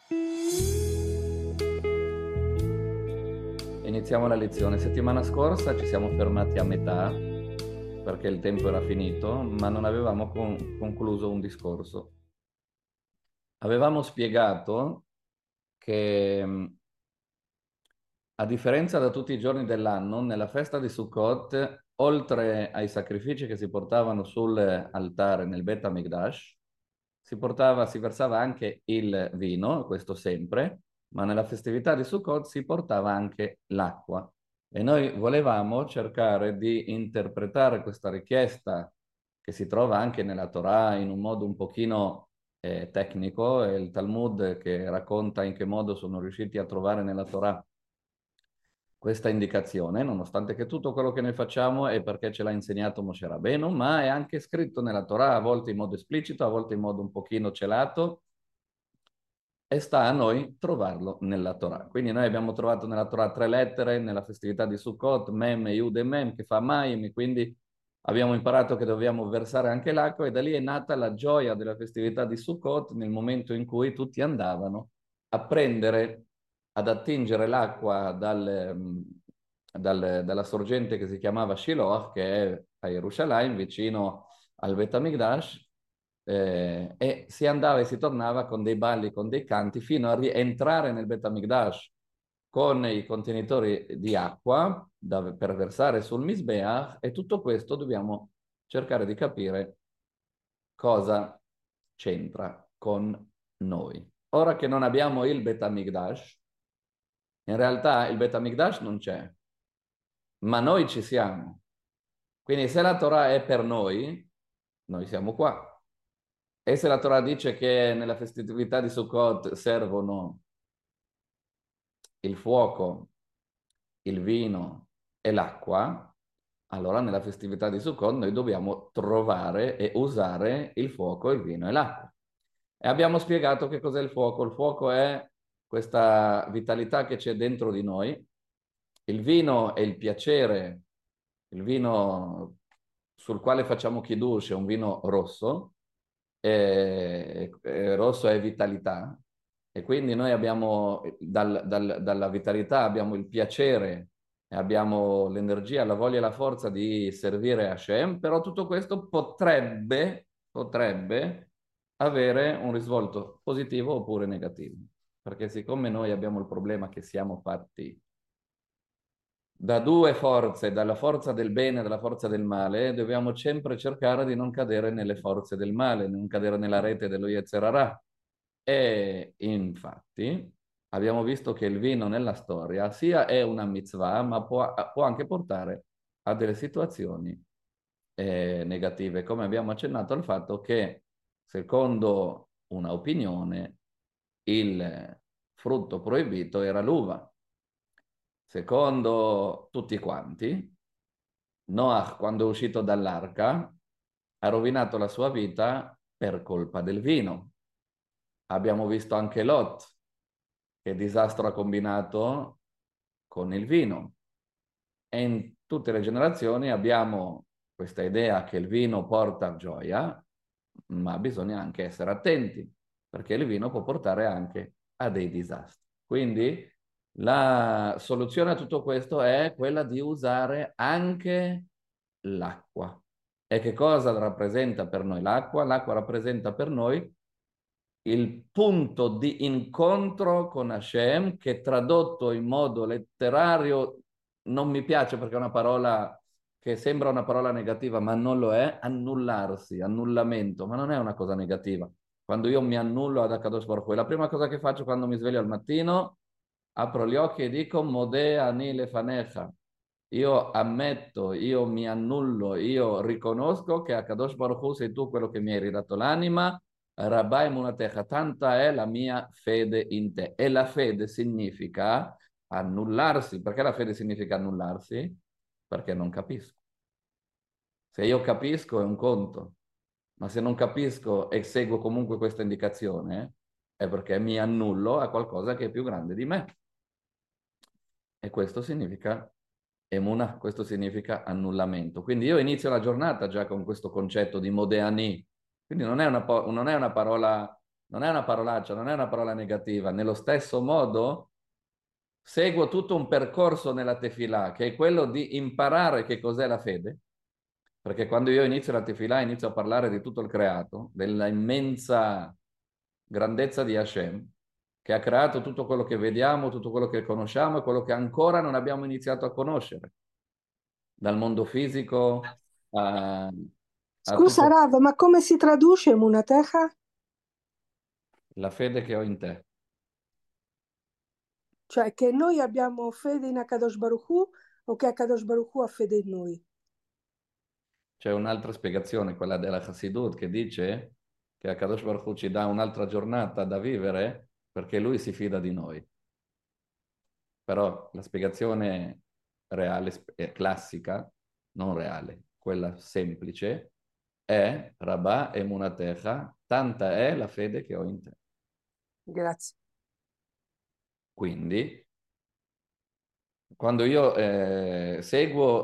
Iniziamo la lezione. Settimana scorsa ci siamo fermati a metà perché il tempo era finito, ma non avevamo concluso un discorso. Avevamo spiegato che a differenza da tutti i giorni dell'anno, nella festa di Sukkot, oltre ai sacrifici che si portavano sull'altare nel Bet HaMikdash, si versava anche il vino, questo sempre, ma nella festività di Sukkot si portava anche l'acqua. E noi volevamo cercare di interpretare questa richiesta che si trova anche nella Torah in un modo un pochino tecnico, e il Talmud che racconta in che modo sono riusciti a trovare nella Torah questa indicazione, nonostante che tutto quello che noi facciamo è perché ce l'ha insegnato Moshe Rabbeinu, ma è anche scritto nella Torah, a volte in modo esplicito, a volte in modo un pochino celato, e sta a noi trovarlo nella Torah. Quindi noi abbiamo trovato nella Torah 3 lettere, nella festività di Sukkot, Mem, Yud e Mem, che fa Mayim, e quindi abbiamo imparato che dobbiamo versare anche l'acqua, e da lì è nata la gioia della festività di Sukkot nel momento in cui tutti andavano a prendere, ad attingere l'acqua dalla sorgente che si chiamava Shiloh, che è a Gerusalemme, vicino al Bet HaMikdash, e si andava e si tornava con dei balli, con dei canti, fino a rientrare nel Bet HaMikdash con i contenitori di acqua per versare sul Misbeach, e tutto questo dobbiamo cercare di capire cosa c'entra con noi. Ora che non abbiamo il Bet HaMikdash, in realtà il Bet HaMikdash non c'è, ma noi ci siamo. Quindi se la Torah è per noi siamo qua. E se la Torah dice che nella festività di Sukkot servono il fuoco, il vino e l'acqua, allora nella festività di Sukkot noi dobbiamo trovare e usare il fuoco, il vino e l'acqua. E abbiamo spiegato che cos'è il fuoco. Il fuoco è questa vitalità che c'è dentro di noi. Il vino è il piacere, il vino sul quale facciamo Kiddush è un vino rosso, e rosso è vitalità, e quindi noi abbiamo dalla vitalità abbiamo il piacere, e abbiamo l'energia, la voglia e la forza di servire Hashem, però tutto questo potrebbe avere un risvolto positivo oppure negativo, perché siccome noi abbiamo il problema che siamo fatti da due forze, dalla forza del bene e dalla forza del male, dobbiamo sempre cercare di non cadere nelle forze del male, non cadere nella rete dello Yetzer Hara. E infatti abbiamo visto che il vino nella storia sia è una mitzvah, ma può anche portare a delle situazioni negative, come abbiamo accennato al fatto che, secondo una opinione, il frutto proibito era l'uva. Secondo tutti quanti, Noah, quando è uscito dall'arca, ha rovinato la sua vita per colpa del vino. Abbiamo visto anche Lot, che disastro ha combinato con il vino. E in tutte le generazioni abbiamo questa idea che il vino porta gioia, ma bisogna anche essere attenti, perché il vino può portare anche a dei disastri. Quindi la soluzione a tutto questo è quella di usare anche l'acqua. E che cosa rappresenta per noi l'acqua? L'acqua rappresenta per noi il punto di incontro con Hashem, che tradotto in modo letterario non mi piace perché è una parola che sembra una parola negativa, ma non lo è. Annullarsi, annullamento, ma non è una cosa negativa. Quando io mi annullo ad Akadosh Baruch Hu, la prima cosa che faccio quando mi sveglio al mattino, apro gli occhi e dico Modeh ani lefanecha. Io ammetto, io mi annullo, io riconosco che Akadosh Baruch Hu sei tu quello che mi hai ridato l'anima. Rabbai Munatecha, tanta è la mia fede in te. E la fede significa annullarsi. Perché la fede significa annullarsi? Perché non capisco. Se io capisco è un conto, ma se non capisco e seguo comunque questa indicazione, è perché mi annullo a qualcosa che è più grande di me. E questo significa emuna, questo significa annullamento. Quindi io inizio la giornata già con questo concetto di Modeani. Quindi non è una parola non è una parolaccia, non è una parola negativa. Nello stesso modo, seguo tutto un percorso nella Tefilà, che è quello di imparare che cos'è la fede, perché quando io inizio la Tefilà inizio a parlare di tutto il creato, della immensa grandezza di Hashem, che ha creato tutto quello che vediamo, tutto quello che conosciamo e quello che ancora non abbiamo iniziato a conoscere, dal mondo fisico a Scusa, tutto Rav, ma come si traduce Munatecha? la fede che ho in te. Cioè che noi abbiamo fede in Akadosh Baruch Hu o che Akadosh Baruch Hu ha fede in noi? C'è un'altra spiegazione, quella della Chassidut, che dice che Akadosh Baruch Hu ci dà un'altra giornata da vivere perché lui si fida di noi. Però la spiegazione reale, classica, non reale, quella semplice, è Rabà e Munatecha, tanta è la fede che ho in te. Grazie. Quindi, quando io seguo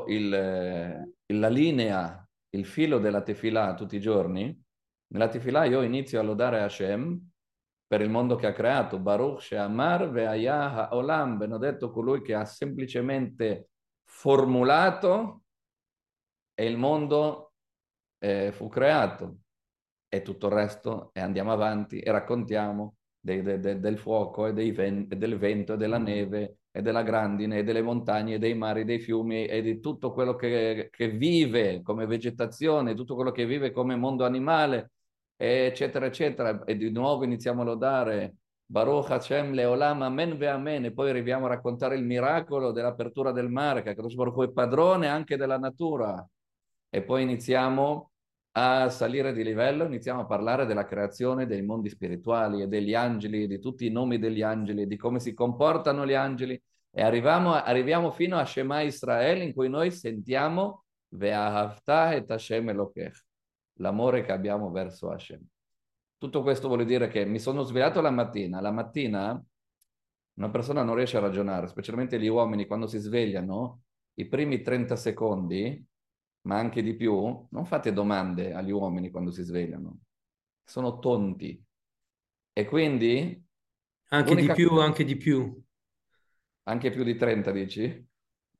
la linea, il filo della Tefilà tutti i giorni, nella Tefilà io inizio a lodare Hashem per il mondo che ha creato. Baruch She'amar ve'ayah ha'olam, benedetto colui che ha semplicemente formulato e il mondo fu creato. E tutto il resto, e andiamo avanti e raccontiamo del fuoco e del vento e della neve e della grandine e delle montagne e dei mari, dei fiumi e di tutto quello che vive come vegetazione, tutto quello che vive come mondo animale, eccetera, eccetera. E di nuovo iniziamo a lodare Baruch Hashem Leolam, Amen ve Amen, e poi arriviamo a raccontare il miracolo dell'apertura del mare, che Akadosh Baruch Hu è padrone anche della natura. E poi iniziamo a salire di livello, iniziamo a parlare della creazione dei mondi spirituali e degli angeli, di tutti i nomi degli angeli, di come si comportano gli angeli, e arriviamo fino a Shema Israele, in cui noi sentiamo Ve'ahavta et Hashem Elokech, l'amore che abbiamo verso Hashem. Tutto questo vuol dire che mi sono svegliato la mattina una persona non riesce a ragionare, specialmente gli uomini quando si svegliano, i primi 30 secondi, ma anche di più, non fate domande agli uomini quando si svegliano, sono tonti. E quindi Anche di l'unica più, cosa, anche di più. anche più di 30 dici?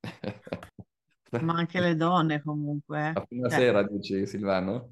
Ma anche le donne comunque. A fine Cioè, sera dici Silvano?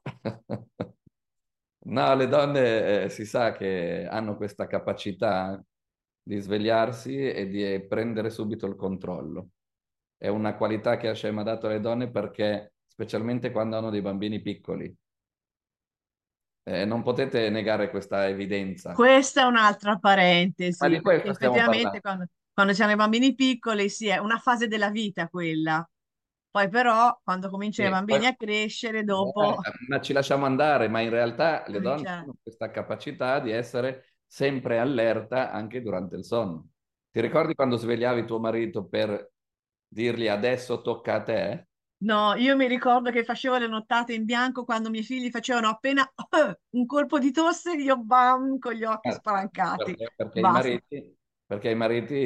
No, le donne si sa che hanno questa capacità di svegliarsi e di prendere subito il controllo. È una qualità che Hashem ha dato alle donne perché, specialmente quando hanno dei bambini piccoli, non potete negare questa evidenza. questa è un'altra Ma parentesi, di perché questo stiamo effettivamente parlando. quando si hanno i bambini piccoli, sì, è una fase della vita quella. Poi però, quando cominciano i Sì, poi- bambini a crescere, dopo ma ci lasciamo andare, ma in realtà le donne comincia... hanno questa capacità di essere sempre allerta anche durante il sonno. Ti ricordi quando svegliavi tuo marito per dirgli adesso tocca a te? No, io mi ricordo che facevo le nottate in bianco quando i miei figli facevano appena un colpo di tosse, io bam, con gli occhi Eh, spalancati. perché Basta. i mariti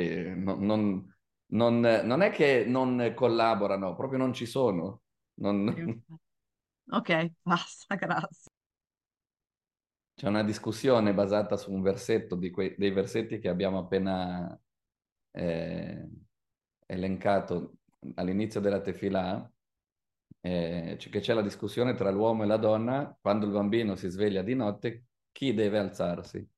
non è che non collaborano, proprio non ci sono. Non- Ok, basta, grazie. C'è una discussione basata su un versetto dei versetti che abbiamo appena eh, elencato all'inizio della Tefilà, che c'è la discussione tra l'uomo e la donna quando il bambino si sveglia di notte, chi deve alzarsi.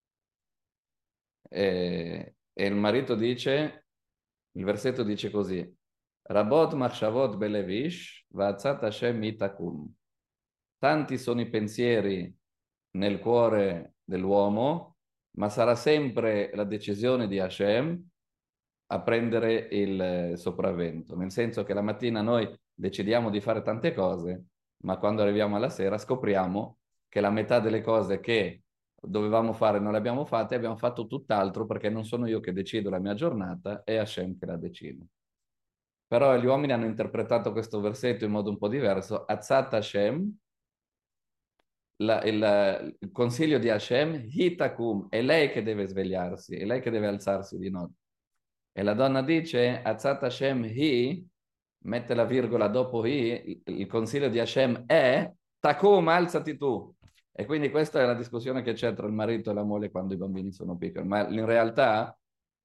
E il marito dice, il versetto dice così, Rabot machshavot belevish, va'atzat Hashem itakum. Tanti sono i pensieri nel cuore dell'uomo, ma sarà sempre la decisione di Hashem a prendere il sopravvento, nel senso che la mattina noi decidiamo di fare tante cose, ma quando arriviamo alla sera scopriamo che la metà delle cose che dovevamo fare non le abbiamo fatte, abbiamo fatto tutt'altro perché non sono io che decido la mia giornata, è Hashem che la decide. Però gli uomini hanno interpretato questo versetto in modo un po' diverso. Azzat Hashem, il consiglio di Hashem, Hitakum, è lei che deve svegliarsi, è lei che deve alzarsi di notte. E la donna dice, Azzat Hashem hi, mette la virgola dopo hi, il consiglio di Hashem è, Takum, alzati tu. E quindi questa è la discussione che c'è tra il marito e la moglie quando i bambini sono piccoli, ma in realtà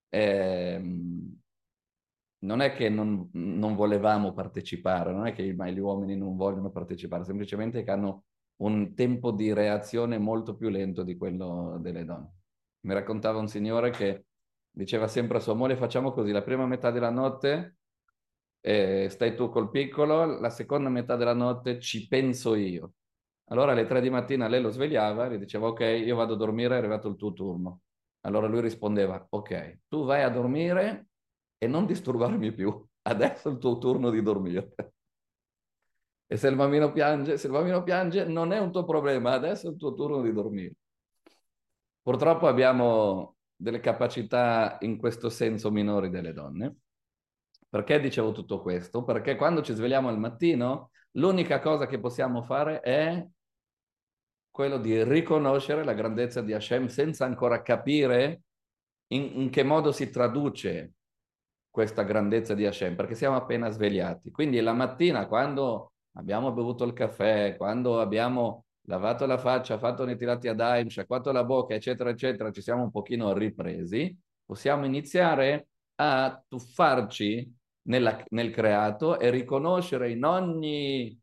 non è che non volevamo partecipare, non è che gli uomini non vogliono partecipare, semplicemente che hanno un tempo di reazione molto più lento di quello delle donne. Mi raccontava un signore che diceva sempre a sua moglie: facciamo così, la prima metà della notte stai tu col piccolo, la seconda metà della notte ci penso io. Allora alle 3 di mattina lei lo svegliava e gli diceva: ok, io vado a dormire, è arrivato il tuo turno. Allora lui rispondeva: ok, tu vai a dormire e non disturbarmi più, adesso è il tuo turno di dormire. E se il bambino piange non è un tuo problema, adesso è il tuo turno di dormire. Purtroppo abbiamo delle capacità in questo senso minori delle donne. Perché dicevo tutto questo? Perché quando ci svegliamo al mattino, l'unica cosa che possiamo fare è quello di riconoscere la grandezza di Hashem senza ancora capire in che modo si traduce questa grandezza di Hashem, perché siamo appena svegliati. Quindi la mattina, quando abbiamo bevuto il caffè, quando abbiamo lavato la faccia, fatto netilati adaim, sciacquato la bocca, eccetera, eccetera, ci siamo un pochino ripresi, possiamo iniziare a tuffarci nel creato e riconoscere in ogni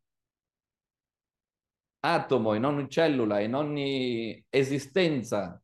atomo, in ogni cellula, in ogni esistenza,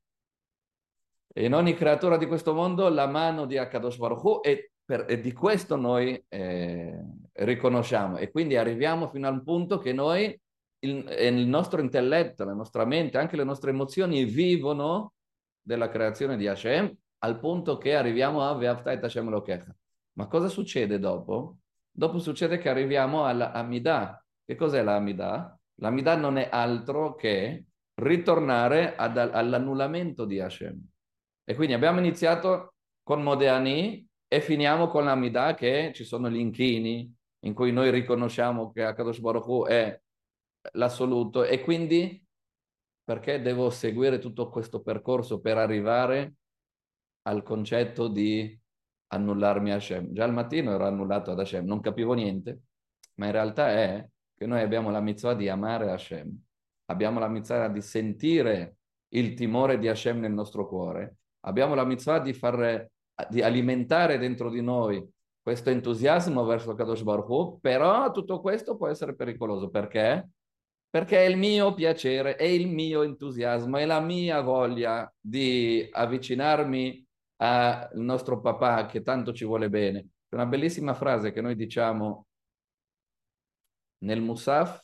in ogni creatura di questo mondo la mano di Akadosh Baruch Hu e di questo noi riconosciamo e quindi arriviamo fino al punto che noi, il nostro intelletto, la nostra mente, anche le nostre emozioni vivono della creazione di Hashem al punto che arriviamo a Ve'afta et Hashem Elokecha. Ma cosa succede dopo? Dopo succede che arriviamo alla Amidah. Che cos'è la Amidah? La Amidah non è altro che ritornare all'annullamento di Hashem. E quindi abbiamo iniziato con Modéani e finiamo con l'Amidah, che ci sono gli inchini in cui noi riconosciamo che Akadosh Baruch Hu è l'assoluto e quindi perché devo seguire tutto questo percorso per arrivare al concetto di annullarmi a Hashem? Già al mattino ero annullato ad Hashem, non capivo niente, ma in realtà è che noi abbiamo la mitzvah di amare Hashem, abbiamo la mitzvah di sentire il timore di Hashem nel nostro cuore, abbiamo la mitzvah di alimentare dentro di noi questo entusiasmo verso Kadosh Baruch Hu, però tutto questo può essere pericoloso. Perché? Perché è il mio piacere, è il mio entusiasmo, è la mia voglia di avvicinarmi al nostro papà che tanto ci vuole bene. C'è una bellissima frase che noi diciamo nel Musaf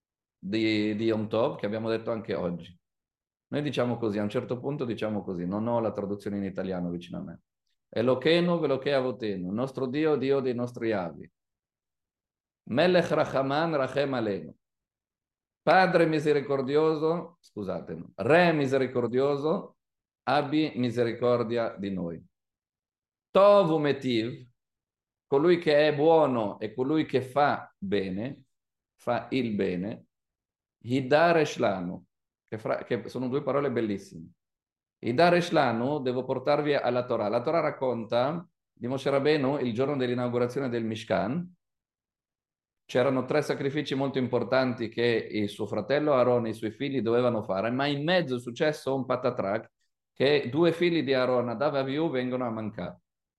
di Yom Tov, che abbiamo detto anche oggi. Noi diciamo così, a un certo punto diciamo così, non ho la traduzione in italiano vicino a me. Elokeinu veloke avotenu, nostro Dio, Dio dei nostri avi. Melech Rachaman Rachem Aleinu. Padre misericordioso, scusate, no. Re misericordioso, abbi misericordia di noi. Tov umetiv, colui che è buono e colui che fa bene, fa il bene, Hidaresh lanu, che sono due parole bellissime. Hidaresh lanu, devo portarvi alla Torah. La Torah racconta di Moshe Rabbeinu il giorno dell'inaugurazione del Mishkan. C'erano 3 sacrifici molto importanti che il suo fratello Aaron e i suoi figli dovevano fare, ma in mezzo è successo un patatrac che 2 figli di Aaron, Nadav e Avihu, vengono a mancare.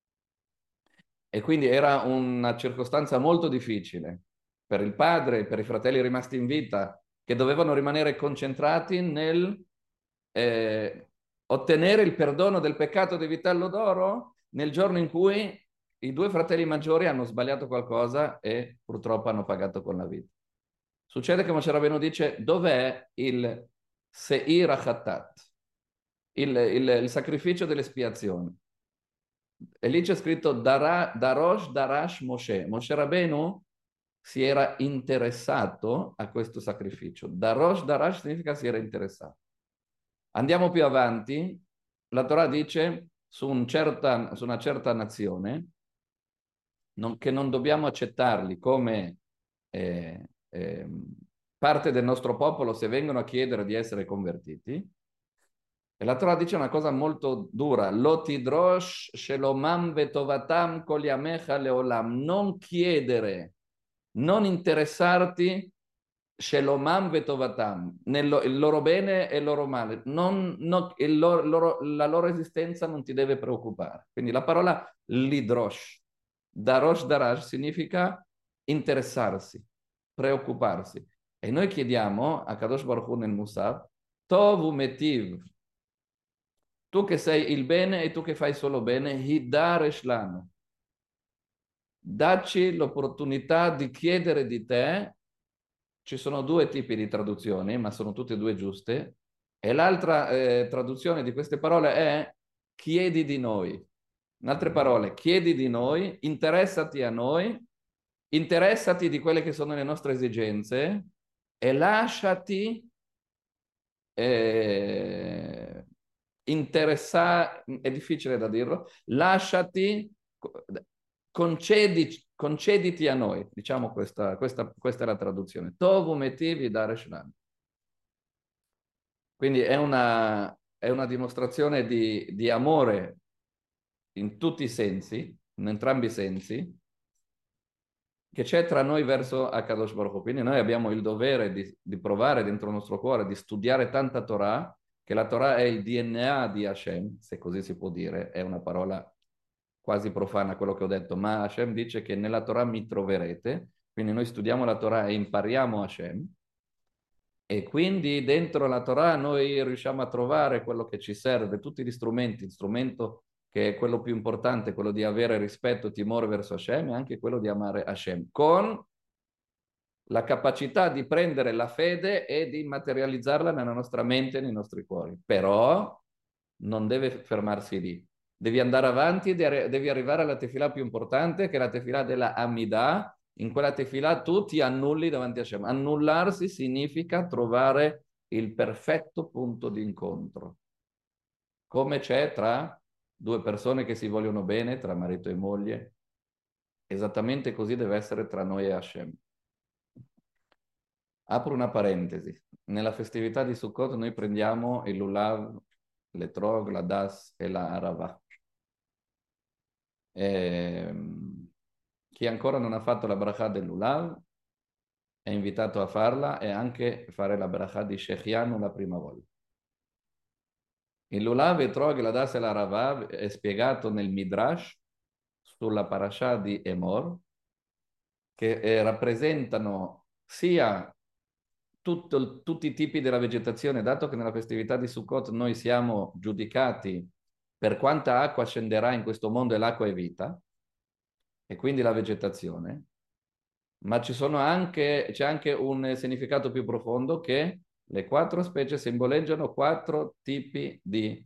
E quindi era una circostanza molto difficile per il padre e per i fratelli rimasti in vita, che dovevano rimanere concentrati nel ottenere il perdono del peccato di vitello d'oro nel giorno in cui i 2 fratelli maggiori hanno sbagliato qualcosa e purtroppo hanno pagato con la vita. Succede che Moshe Rabbeinu dice: dov'è il Seir HaChattat, il sacrificio dell'espiazione? E lì c'è scritto Darosh Darash Moshe. Moshe Rabbeinu si era interessato a questo sacrificio. Darosh Darash significa si era interessato. Andiamo più avanti, la Torah dice su una certa nazione che non dobbiamo accettarli come parte del nostro popolo se vengono a chiedere di essere convertiti. E la Torah dice una cosa molto dura: Lotidrosh shelomam vetovatam kol yamecha leolam. Non chiedere, non interessarti Shelomam vetovatam, il loro bene e il loro male, la loro esistenza non ti deve preoccupare. Quindi la parola lidrosh, darosh darash significa interessarsi, preoccuparsi. E noi chiediamo a Kadosh Baruch Hu nel Musaf, Tovu metiv, tu che sei il bene e tu che fai solo bene, hidaresh lanu. Dacci l'opportunità di chiedere di te. Ci sono due tipi di traduzioni, ma sono tutte e due giuste. E l'altra traduzione di queste parole è chiedi di noi. In altre parole, chiedi di noi, interessati a noi, interessati di quelle che sono le nostre esigenze e lasciati interessare, è difficile da dirlo, lasciati, concediti a noi, diciamo questa è la traduzione. Tovu metivi dare shlan. Quindi è una dimostrazione di amore in tutti i sensi, in entrambi i sensi, che c'è tra noi verso Akadosh Baruch Hu. Quindi noi abbiamo il dovere di provare dentro il nostro cuore, di studiare tanta Torah, che la Torah è il DNA di Hashem, se così si può dire, è una parola quasi profana quello che ho detto, ma Hashem dice che nella Torah mi troverete, quindi noi studiamo la Torah e impariamo Hashem, e quindi dentro la Torah noi riusciamo a trovare quello che ci serve, tutti gli strumenti, il strumento che è quello più importante, quello di avere rispetto, timore verso Hashem, e anche quello di amare Hashem, con la capacità di prendere la fede e di materializzarla nella nostra mente e nei nostri cuori. Però non deve fermarsi lì. Devi andare avanti, devi arrivare alla tefilà più importante, che è la tefilà della Amidah. In quella tefilà tu ti annulli davanti a Hashem. Annullarsi significa trovare il perfetto punto di incontro. Come c'è tra due persone che si vogliono bene, tra marito e moglie, esattamente così deve essere tra noi e Hashem. Apro una parentesi. Nella festività di Sukkot noi prendiamo il lulav, l'etrog, la das e la arava. Chi ancora non ha fatto la bracha del lulav è invitato a farla e anche fare la bracha di Shechianu la prima volta. Il lulav, l'etrog, la das e la arava è spiegato nel Midrash sulla parasha di Emor, che rappresentano sia tutti i tipi della vegetazione, dato che nella festività di Sukkot noi siamo giudicati per quanta acqua scenderà in questo mondo e l'acqua è vita, e quindi la vegetazione, ma c'è anche un significato più profondo che le 4 specie simboleggiano 4 tipi di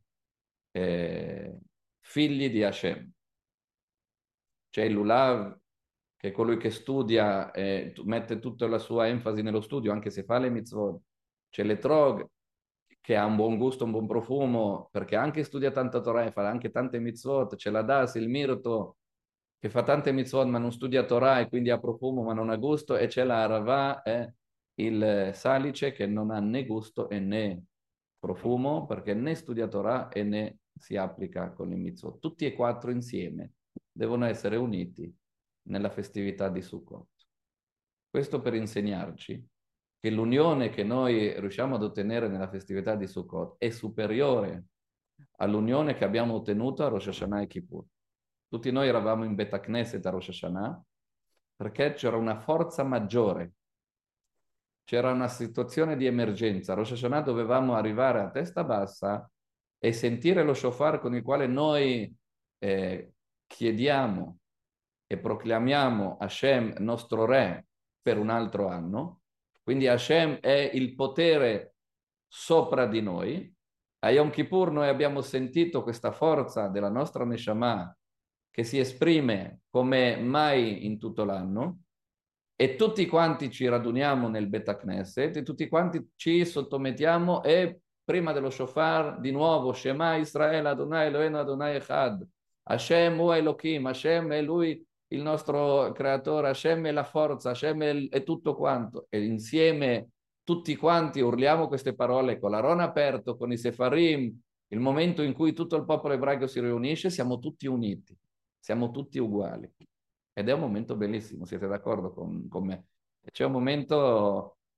figli di Hashem. C'è il Lulav, che è colui che studia e mette tutta la sua enfasi nello studio, anche se fa le mitzvot. C'è l'Etrog, che ha un buon gusto, un buon profumo, perché anche studia tanta Torah e fa anche tante mitzvot. C'è la Das, il Mirto, che fa tante mitzvot ma non studia Torah e quindi ha profumo ma non ha gusto. E c'è la Arava, il Salice, che non ha né gusto e né profumo, perché né studia Torah e né si applica con le mitzvot. Tutti e 4 insieme devono essere uniti nella festività di Sukkot. Questo per insegnarci che l'unione che noi riusciamo ad ottenere nella festività di Sukkot è superiore all'unione che abbiamo ottenuto a Rosh Hashanah e Kippur. Tutti noi eravamo in Bet Knesset a Rosh Hashanah perché c'era una forza maggiore, c'era una situazione di emergenza. A Rosh Hashanah dovevamo arrivare a testa bassa e sentire lo shofar con il quale noi chiediamo e proclamiamo Hashem nostro Re per un altro anno. Quindi Hashem è il potere sopra di noi. A Yom Kippur noi abbiamo sentito questa forza della nostra Neshama che si esprime come mai in tutto l'anno, e tutti quanti ci raduniamo nel Bet Knesset e tutti quanti ci sottomettiamo, e prima dello shofar di nuovo Shema Israele Adonai Eloheinu Adonai Echad, Hashem Hu Elohim, Hashem è lui il nostro creatore, Hashem è la forza, Hashem è tutto quanto, e insieme tutti quanti urliamo queste parole con l'Aron aperto, con i Sefarim, il momento in cui tutto il popolo ebraico si riunisce, siamo tutti uniti, siamo tutti uguali. Ed è un momento bellissimo, siete d'accordo con me? C'è un momento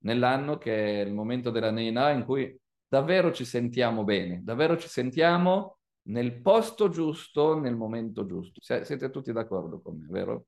nell'anno, che è il momento della Neinah, in cui davvero ci sentiamo bene, davvero ci sentiamo nel posto giusto, nel momento giusto. Siete tutti d'accordo con me, vero?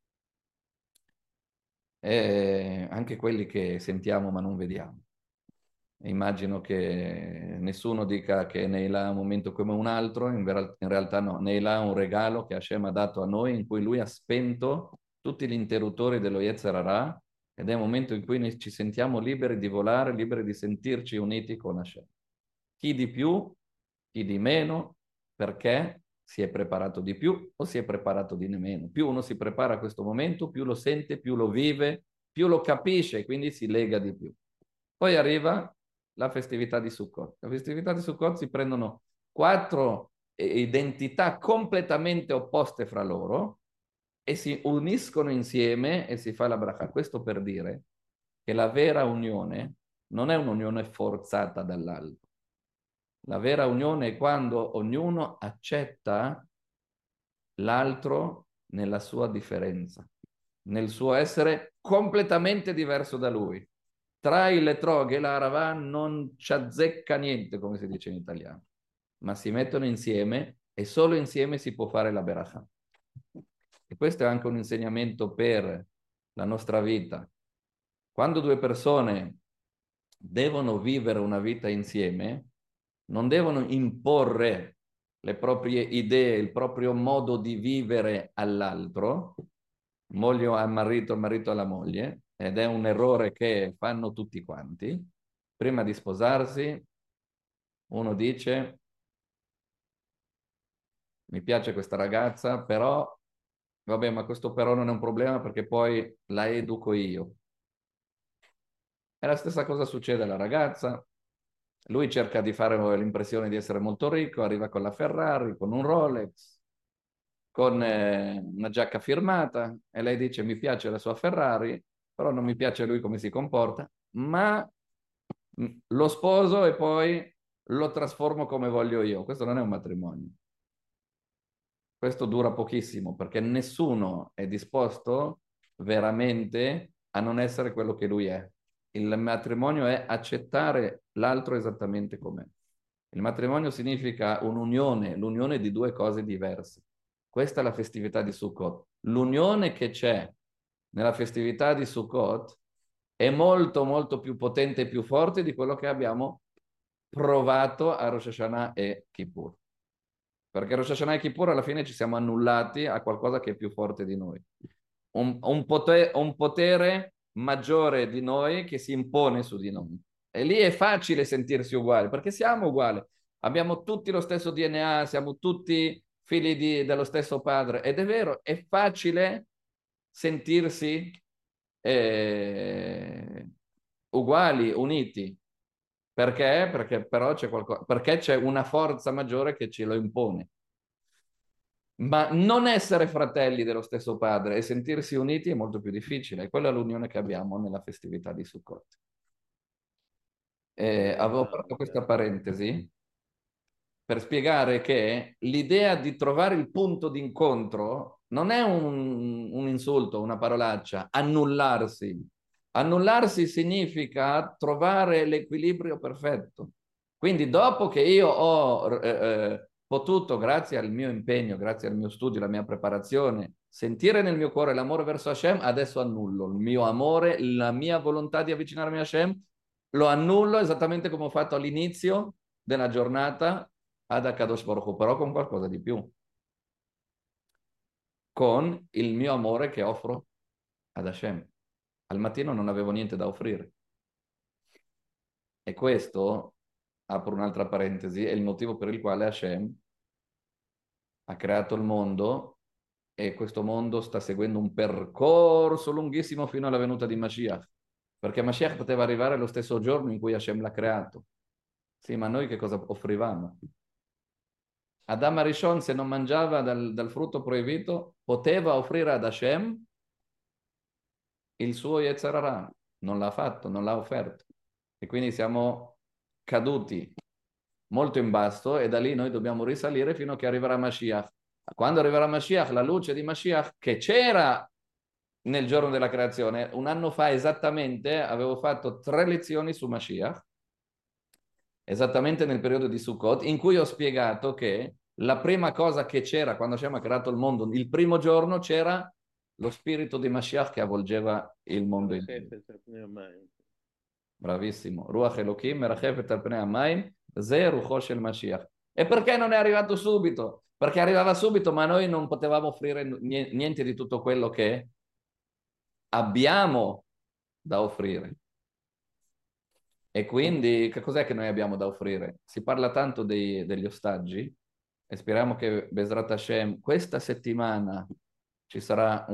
E anche quelli che sentiamo ma non vediamo. Immagino che nessuno dica che Neila è un momento come un altro, in realtà no, Neila è un regalo che Hashem ha dato a noi, in cui lui ha spento tutti gli interruttori dello Yetzer Hara, ed è un momento in cui noi ci sentiamo liberi di volare, liberi di sentirci uniti con Hashem. Chi di più, chi di meno, perché si è preparato di più o si è preparato di meno. Più uno si prepara a questo momento, più lo sente, più lo vive, più lo capisce, quindi si lega di più. Poi arriva la festività di Sukkot. La festività di Sukkot si prendono 4 identità completamente opposte fra loro e si uniscono insieme e si fa la bracha. Questo per dire che la vera unione non è un'unione forzata dall'altro. La vera unione è quando ognuno accetta l'altro nella sua differenza, nel suo essere completamente diverso da lui. Tra il Etrog e l'Arava non ci azzecca niente, come si dice in italiano, ma si mettono insieme e solo insieme si può fare la Beracha. E questo è anche un insegnamento per la nostra vita. Quando due persone devono vivere una vita insieme, non devono imporre le proprie idee, il proprio modo di vivere all'altro, moglie al marito alla moglie, ed è un errore che fanno tutti quanti. Prima di sposarsi, uno dice: mi piace questa ragazza, però, vabbè, ma questo però non è un problema perché poi la educo io. E la stessa cosa succede alla ragazza. Lui cerca di fare l'impressione di essere molto ricco, arriva con la Ferrari, con un Rolex, con una giacca firmata, e lei dice: mi piace la sua Ferrari, però non mi piace lui come si comporta, ma lo sposo e poi lo trasformo come voglio io. Questo non è un matrimonio. Questo dura pochissimo perché nessuno è disposto veramente a non essere quello che lui è. Il matrimonio è accettare l'altro esattamente com'è. Il matrimonio significa un'unione, l'unione di due cose diverse. Questa è la festività di Sukkot. L'unione che c'è nella festività di Sukkot è molto, molto più potente e più forte di quello che abbiamo provato a Rosh Hashanah e Kippur. Perché Rosh Hashanah e Kippur alla fine ci siamo annullati a qualcosa che è più forte di noi. Un potere maggiore di noi che si impone su di noi. E lì è facile sentirsi uguali, perché siamo uguali. Abbiamo tutti lo stesso DNA, siamo tutti figli dello stesso padre. Ed è vero, è facile sentirsi uguali, uniti. Perché? Perché però perché c'è una forza maggiore che ce lo impone. Ma non essere fratelli dello stesso padre e sentirsi uniti è molto più difficile. E quella è l'unione che abbiamo nella festività di Sukkot. Avevo aperto questa parentesi per spiegare che l'idea di trovare il punto d'incontro non è un insulto, una parolaccia, annullarsi. Annullarsi significa trovare l'equilibrio perfetto. Quindi dopo che io ho potuto, grazie al mio impegno, grazie al mio studio, alla mia preparazione, sentire nel mio cuore l'amore verso Hashem, adesso annullo il mio amore, la mia volontà di avvicinarmi a Hashem, lo annullo esattamente come ho fatto all'inizio della giornata ad Akadosh Baruch Hu, però con qualcosa di più, con il mio amore che offro ad Hashem. Al mattino non avevo niente da offrire. E questo, apro un'altra parentesi, è il motivo per il quale Hashem ha creato il mondo e questo mondo sta seguendo un percorso lunghissimo fino alla venuta di Mashiach, perché Mashiach poteva arrivare lo stesso giorno in cui Hashem l'ha creato. Sì, ma noi che cosa offrivamo? Adam Arishon, se non mangiava dal frutto proibito, poteva offrire ad Hashem il suo Yetzer Hara. Non l'ha fatto, non l'ha offerto. E quindi siamo caduti molto in basso e da lì noi dobbiamo risalire fino a che arriverà Mashiach. Quando arriverà Mashiach, la luce di Mashiach che c'era nel giorno della creazione. Un anno fa esattamente avevo fatto 3 lezioni su Mashiach, esattamente nel periodo di Sukkot, in cui ho spiegato che la prima cosa che c'era quando Hashem ha creato il mondo, il primo giorno c'era lo spirito di Mashiach che avvolgeva il mondo intero. Bravissimo. Ruach Elohim, merachefet al pnei hamayim, ze rucho shel Mashiach. E perché non è arrivato subito? Perché arrivava subito, ma noi non potevamo offrire niente di tutto quello che abbiamo da offrire. E quindi che cos'è che noi abbiamo da offrire? Si parla tanto degli ostaggi e speriamo che Bezrat Hashem questa settimana ci sarà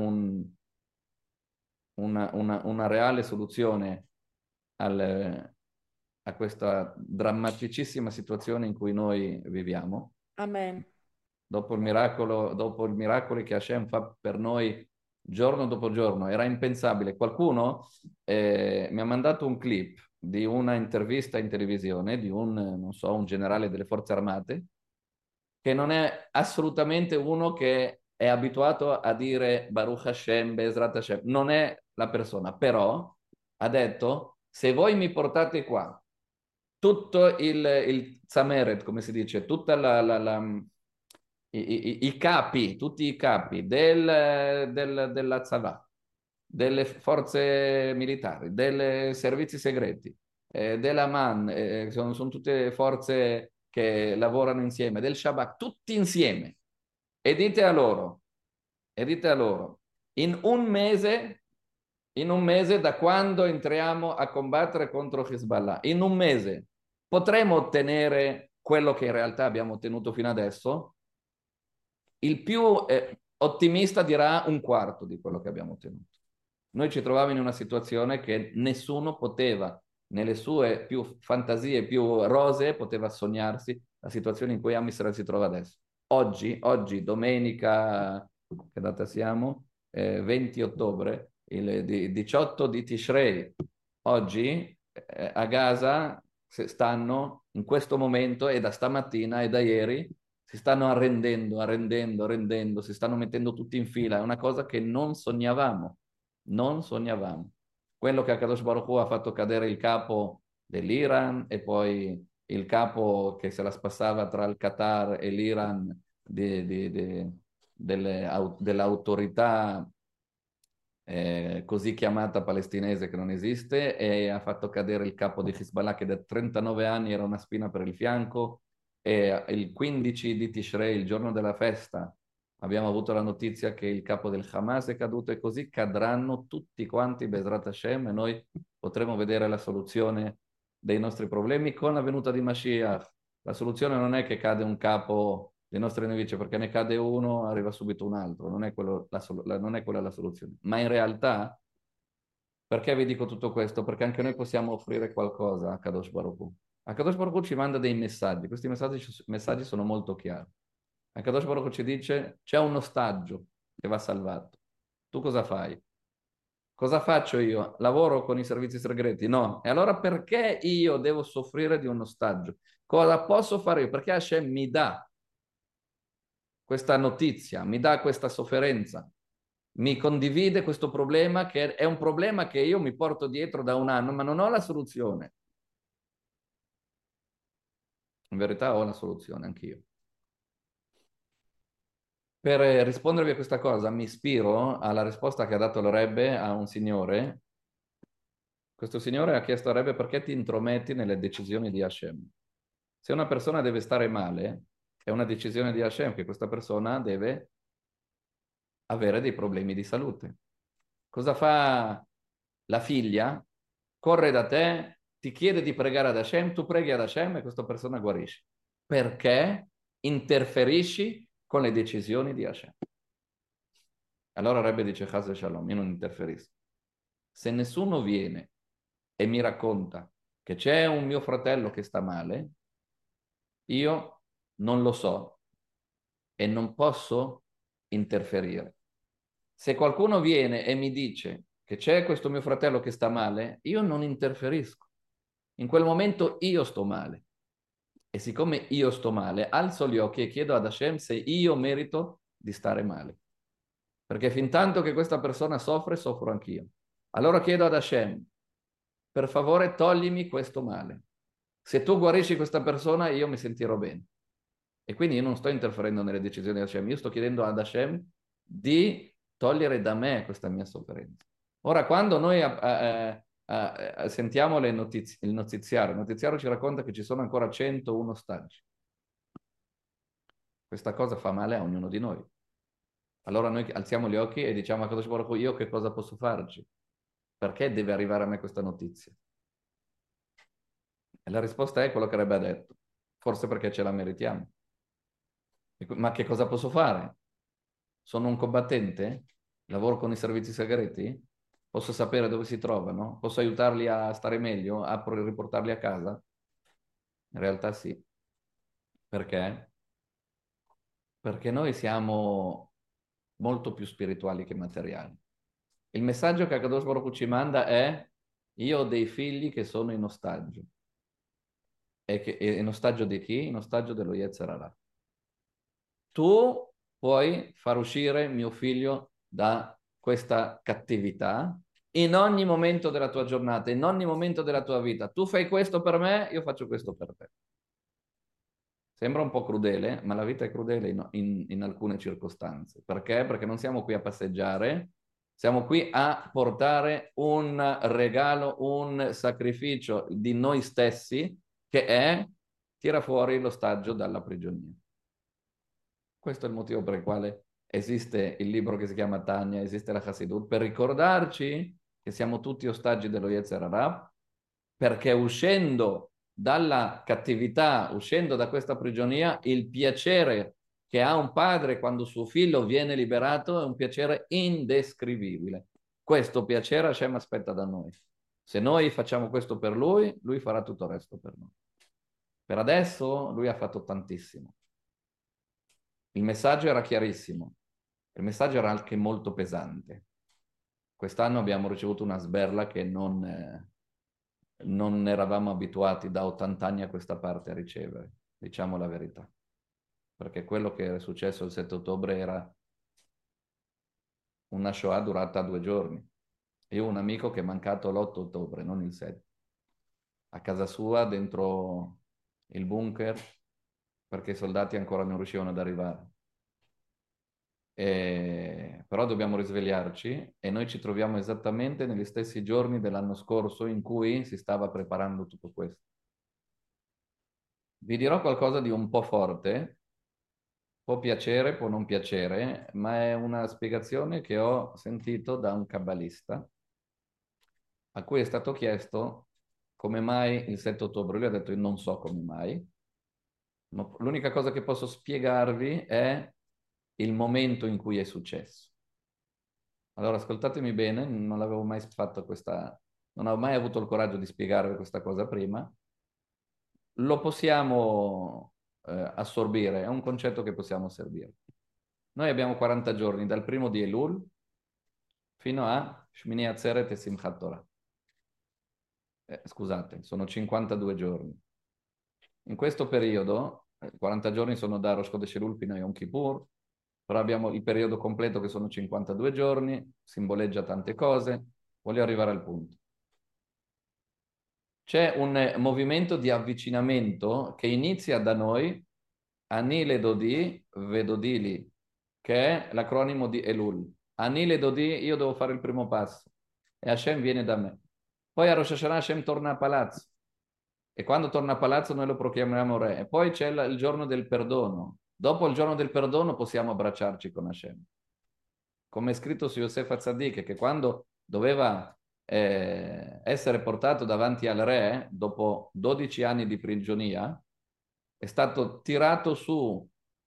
una reale soluzione a questa drammaticissima situazione in cui noi viviamo. Amen. Dopo il miracolo che Hashem fa per noi giorno dopo giorno, era impensabile. Qualcuno mi ha mandato un clip di una intervista in televisione di non so, un generale delle forze armate, che non è assolutamente uno che è abituato a dire Baruch Hashem, Bezrat Hashem, non è la persona, però ha detto, se voi mi portate qua, tutto il Zameret, come si dice, tutta i capi, tutti i capi della Tzavà, delle forze militari, dei servizi segreti, della MAN, sono tutte forze che lavorano insieme, del Shabak, tutti insieme. E dite a loro, in un mese da quando entriamo a combattere contro Hezbollah, in un mese potremo ottenere quello che in realtà abbiamo ottenuto fino adesso? Il più ottimista dirà un quarto di quello che abbiamo ottenuto. Noi ci trovavamo in una situazione che nessuno poteva, nelle sue più fantasie, più rosee, poteva sognarsi la situazione in cui Am Israele si trova adesso. Oggi, domenica, che data siamo? 20 ottobre, il 18 di Tishrei. Oggi a Gaza stanno in questo momento e da stamattina e da ieri si stanno arrendendo, si stanno mettendo tutti in fila. È una cosa che non sognavamo. Quello che Akadosh Baruch Hu ha fatto cadere il capo dell'Iran e poi il capo che se la spassava tra il Qatar e l'Iran dell'autorità così chiamata palestinese che non esiste, e ha fatto cadere il capo di Hezbollah che da 39 anni era una spina per il fianco, e il 15 di Tishrei, il giorno della festa, abbiamo avuto la notizia che il capo del Hamas è caduto, e così cadranno tutti quanti Bezrat Hashem, e noi potremo vedere la soluzione dei nostri problemi con la venuta di Mashiach. La soluzione non è che cade un capo dei nostri nemici, perché ne cade uno, arriva subito un altro, non è non è quella la soluzione. Ma in realtà, perché vi dico tutto questo? Perché anche noi possiamo offrire qualcosa a Kadosh Baruch Hu. A Kadosh Baruch Hu ci manda dei messaggi, questi messaggi sono molto chiari. A Kadosh Baruch Hu ci dice, c'è un ostaggio che va salvato. Tu cosa fai? Cosa faccio io? Lavoro con i servizi segreti? No. E allora perché io devo soffrire di un ostaggio? Cosa posso fare io? Perché Hashem mi dà questa notizia, mi dà questa sofferenza, mi condivide questo problema, che è un problema che io mi porto dietro da un anno, ma non ho la soluzione. In verità ho la soluzione anch'io. Per rispondervi a questa cosa mi ispiro alla risposta che ha dato il Rebbe a un signore. Questo signore ha chiesto al Rebbe: perché ti intrometti nelle decisioni di Hashem? Se una persona deve stare male, è una decisione di Hashem che questa persona deve avere dei problemi di salute. Cosa fa la figlia? Corre da te, ti chiede di pregare ad Hashem, tu preghi ad Hashem e questa persona guarisce. Perché interferisci con le decisioni di Hashem? Allora il Rebbe dice: Chas Shalom, io non interferisco. Se nessuno viene e mi racconta che c'è un mio fratello che sta male, io non lo so e non posso interferire. Se qualcuno viene e mi dice che c'è questo mio fratello che sta male, io non interferisco. In quel momento io sto male. E siccome io sto male, alzo gli occhi e chiedo ad Hashem se io merito di stare male. perché fin tanto che questa persona soffre, soffro anch'io. Allora chiedo ad Hashem, per favore toglimi questo male. Se tu guarisci questa persona, io mi sentirò bene. E quindi io non sto interferendo nelle decisioni di Hashem, io sto chiedendo ad Hashem di togliere da me questa mia sofferenza. Ora, quando noi sentiamo il notiziario ci racconta che ci sono ancora 101 ostaggi. Questa cosa fa male a ognuno di noi. Allora noi alziamo gli occhi e diciamo a Kadosh Baruch Hu, io che cosa posso farci? Perché deve arrivare a me questa notizia? E la risposta è quello che avrebbe detto. Forse perché ce la meritiamo. Ma che cosa posso fare? Sono un combattente? Lavoro con i servizi segreti? Posso sapere dove si trovano? Posso aiutarli a stare meglio? A riportarli a casa? In realtà sì. Perché? Perché noi siamo molto più spirituali che materiali. Il messaggio che Akadosh Baruch Hu ci manda è: io ho dei figli che sono in ostaggio. E in ostaggio di chi? In ostaggio dello Yetzer Hara. Tu puoi far uscire mio figlio da questa cattività in ogni momento della tua giornata, in ogni momento della tua vita. Tu fai questo per me, io faccio questo per te. Sembra un po' crudele, ma la vita è crudele in alcune circostanze. Perché? Perché non siamo qui a passeggiare, siamo qui a portare un regalo, un sacrificio di noi stessi, che è tira fuori l'ostaggio dalla prigionia. Questo è il motivo per il quale esiste il libro che si chiama Tanya, esiste la Chassidut, per ricordarci che siamo tutti ostaggi dello Yetzer Hara, perché uscendo dalla cattività, uscendo da questa prigionia, il piacere che ha un padre quando suo figlio viene liberato è un piacere indescrivibile. Questo piacere Hashem aspetta da noi. Se noi facciamo questo per lui, lui farà tutto il resto per noi. Per adesso lui ha fatto tantissimo. Il messaggio era chiarissimo, il messaggio era anche molto pesante. Quest'anno abbiamo ricevuto una sberla che non eravamo abituati da 80 anni a questa parte a ricevere, diciamo la verità. Perché quello che è successo il 7 ottobre era una Shoah durata 2 giorni. Io ho un amico che è mancato l'8 ottobre, non il 7. A casa sua, dentro il bunker, perché i soldati ancora non riuscivano ad arrivare. Però dobbiamo risvegliarci e noi ci troviamo esattamente negli stessi giorni dell'anno scorso in cui si stava preparando tutto questo. Vi dirò qualcosa di un po' forte, può piacere, può non piacere, ma è una spiegazione che ho sentito da un kabbalista a cui è stato chiesto come mai il 7 ottobre. Lui ha detto: io non so come mai, ma l'unica cosa che posso spiegarvi è il momento in cui è successo. Allora, ascoltatemi bene, non l'avevo mai fatto non avevo mai avuto il coraggio di spiegarvi questa cosa prima. Lo possiamo assorbire, è un concetto che possiamo servire. Noi abbiamo 40 giorni dal primo di Elul fino a Shmini Atzeret e Simchat Torah. Scusate, sono 52 giorni. In questo periodo, 40 giorni sono da Rosh Chodesh Elul fino a Yom Kippur, però abbiamo il periodo completo che sono 52 giorni, simboleggia tante cose, voglio arrivare al punto. C'è un movimento di avvicinamento che inizia da noi, Ani Ledodi Vedodili, che è l'acronimo di Elul. Ani Ledodi, io devo fare il primo passo e Hashem viene da me. Poi a Rosh Hashanah Hashem torna a palazzo e quando torna a palazzo noi lo proclamiamo re. E poi c'è il giorno del perdono. Dopo il giorno del perdono possiamo abbracciarci con Hashem. Come è scritto su Yosef Hatzadik, che quando doveva essere portato davanti al re, dopo 12 anni di prigionia, è stato tirato su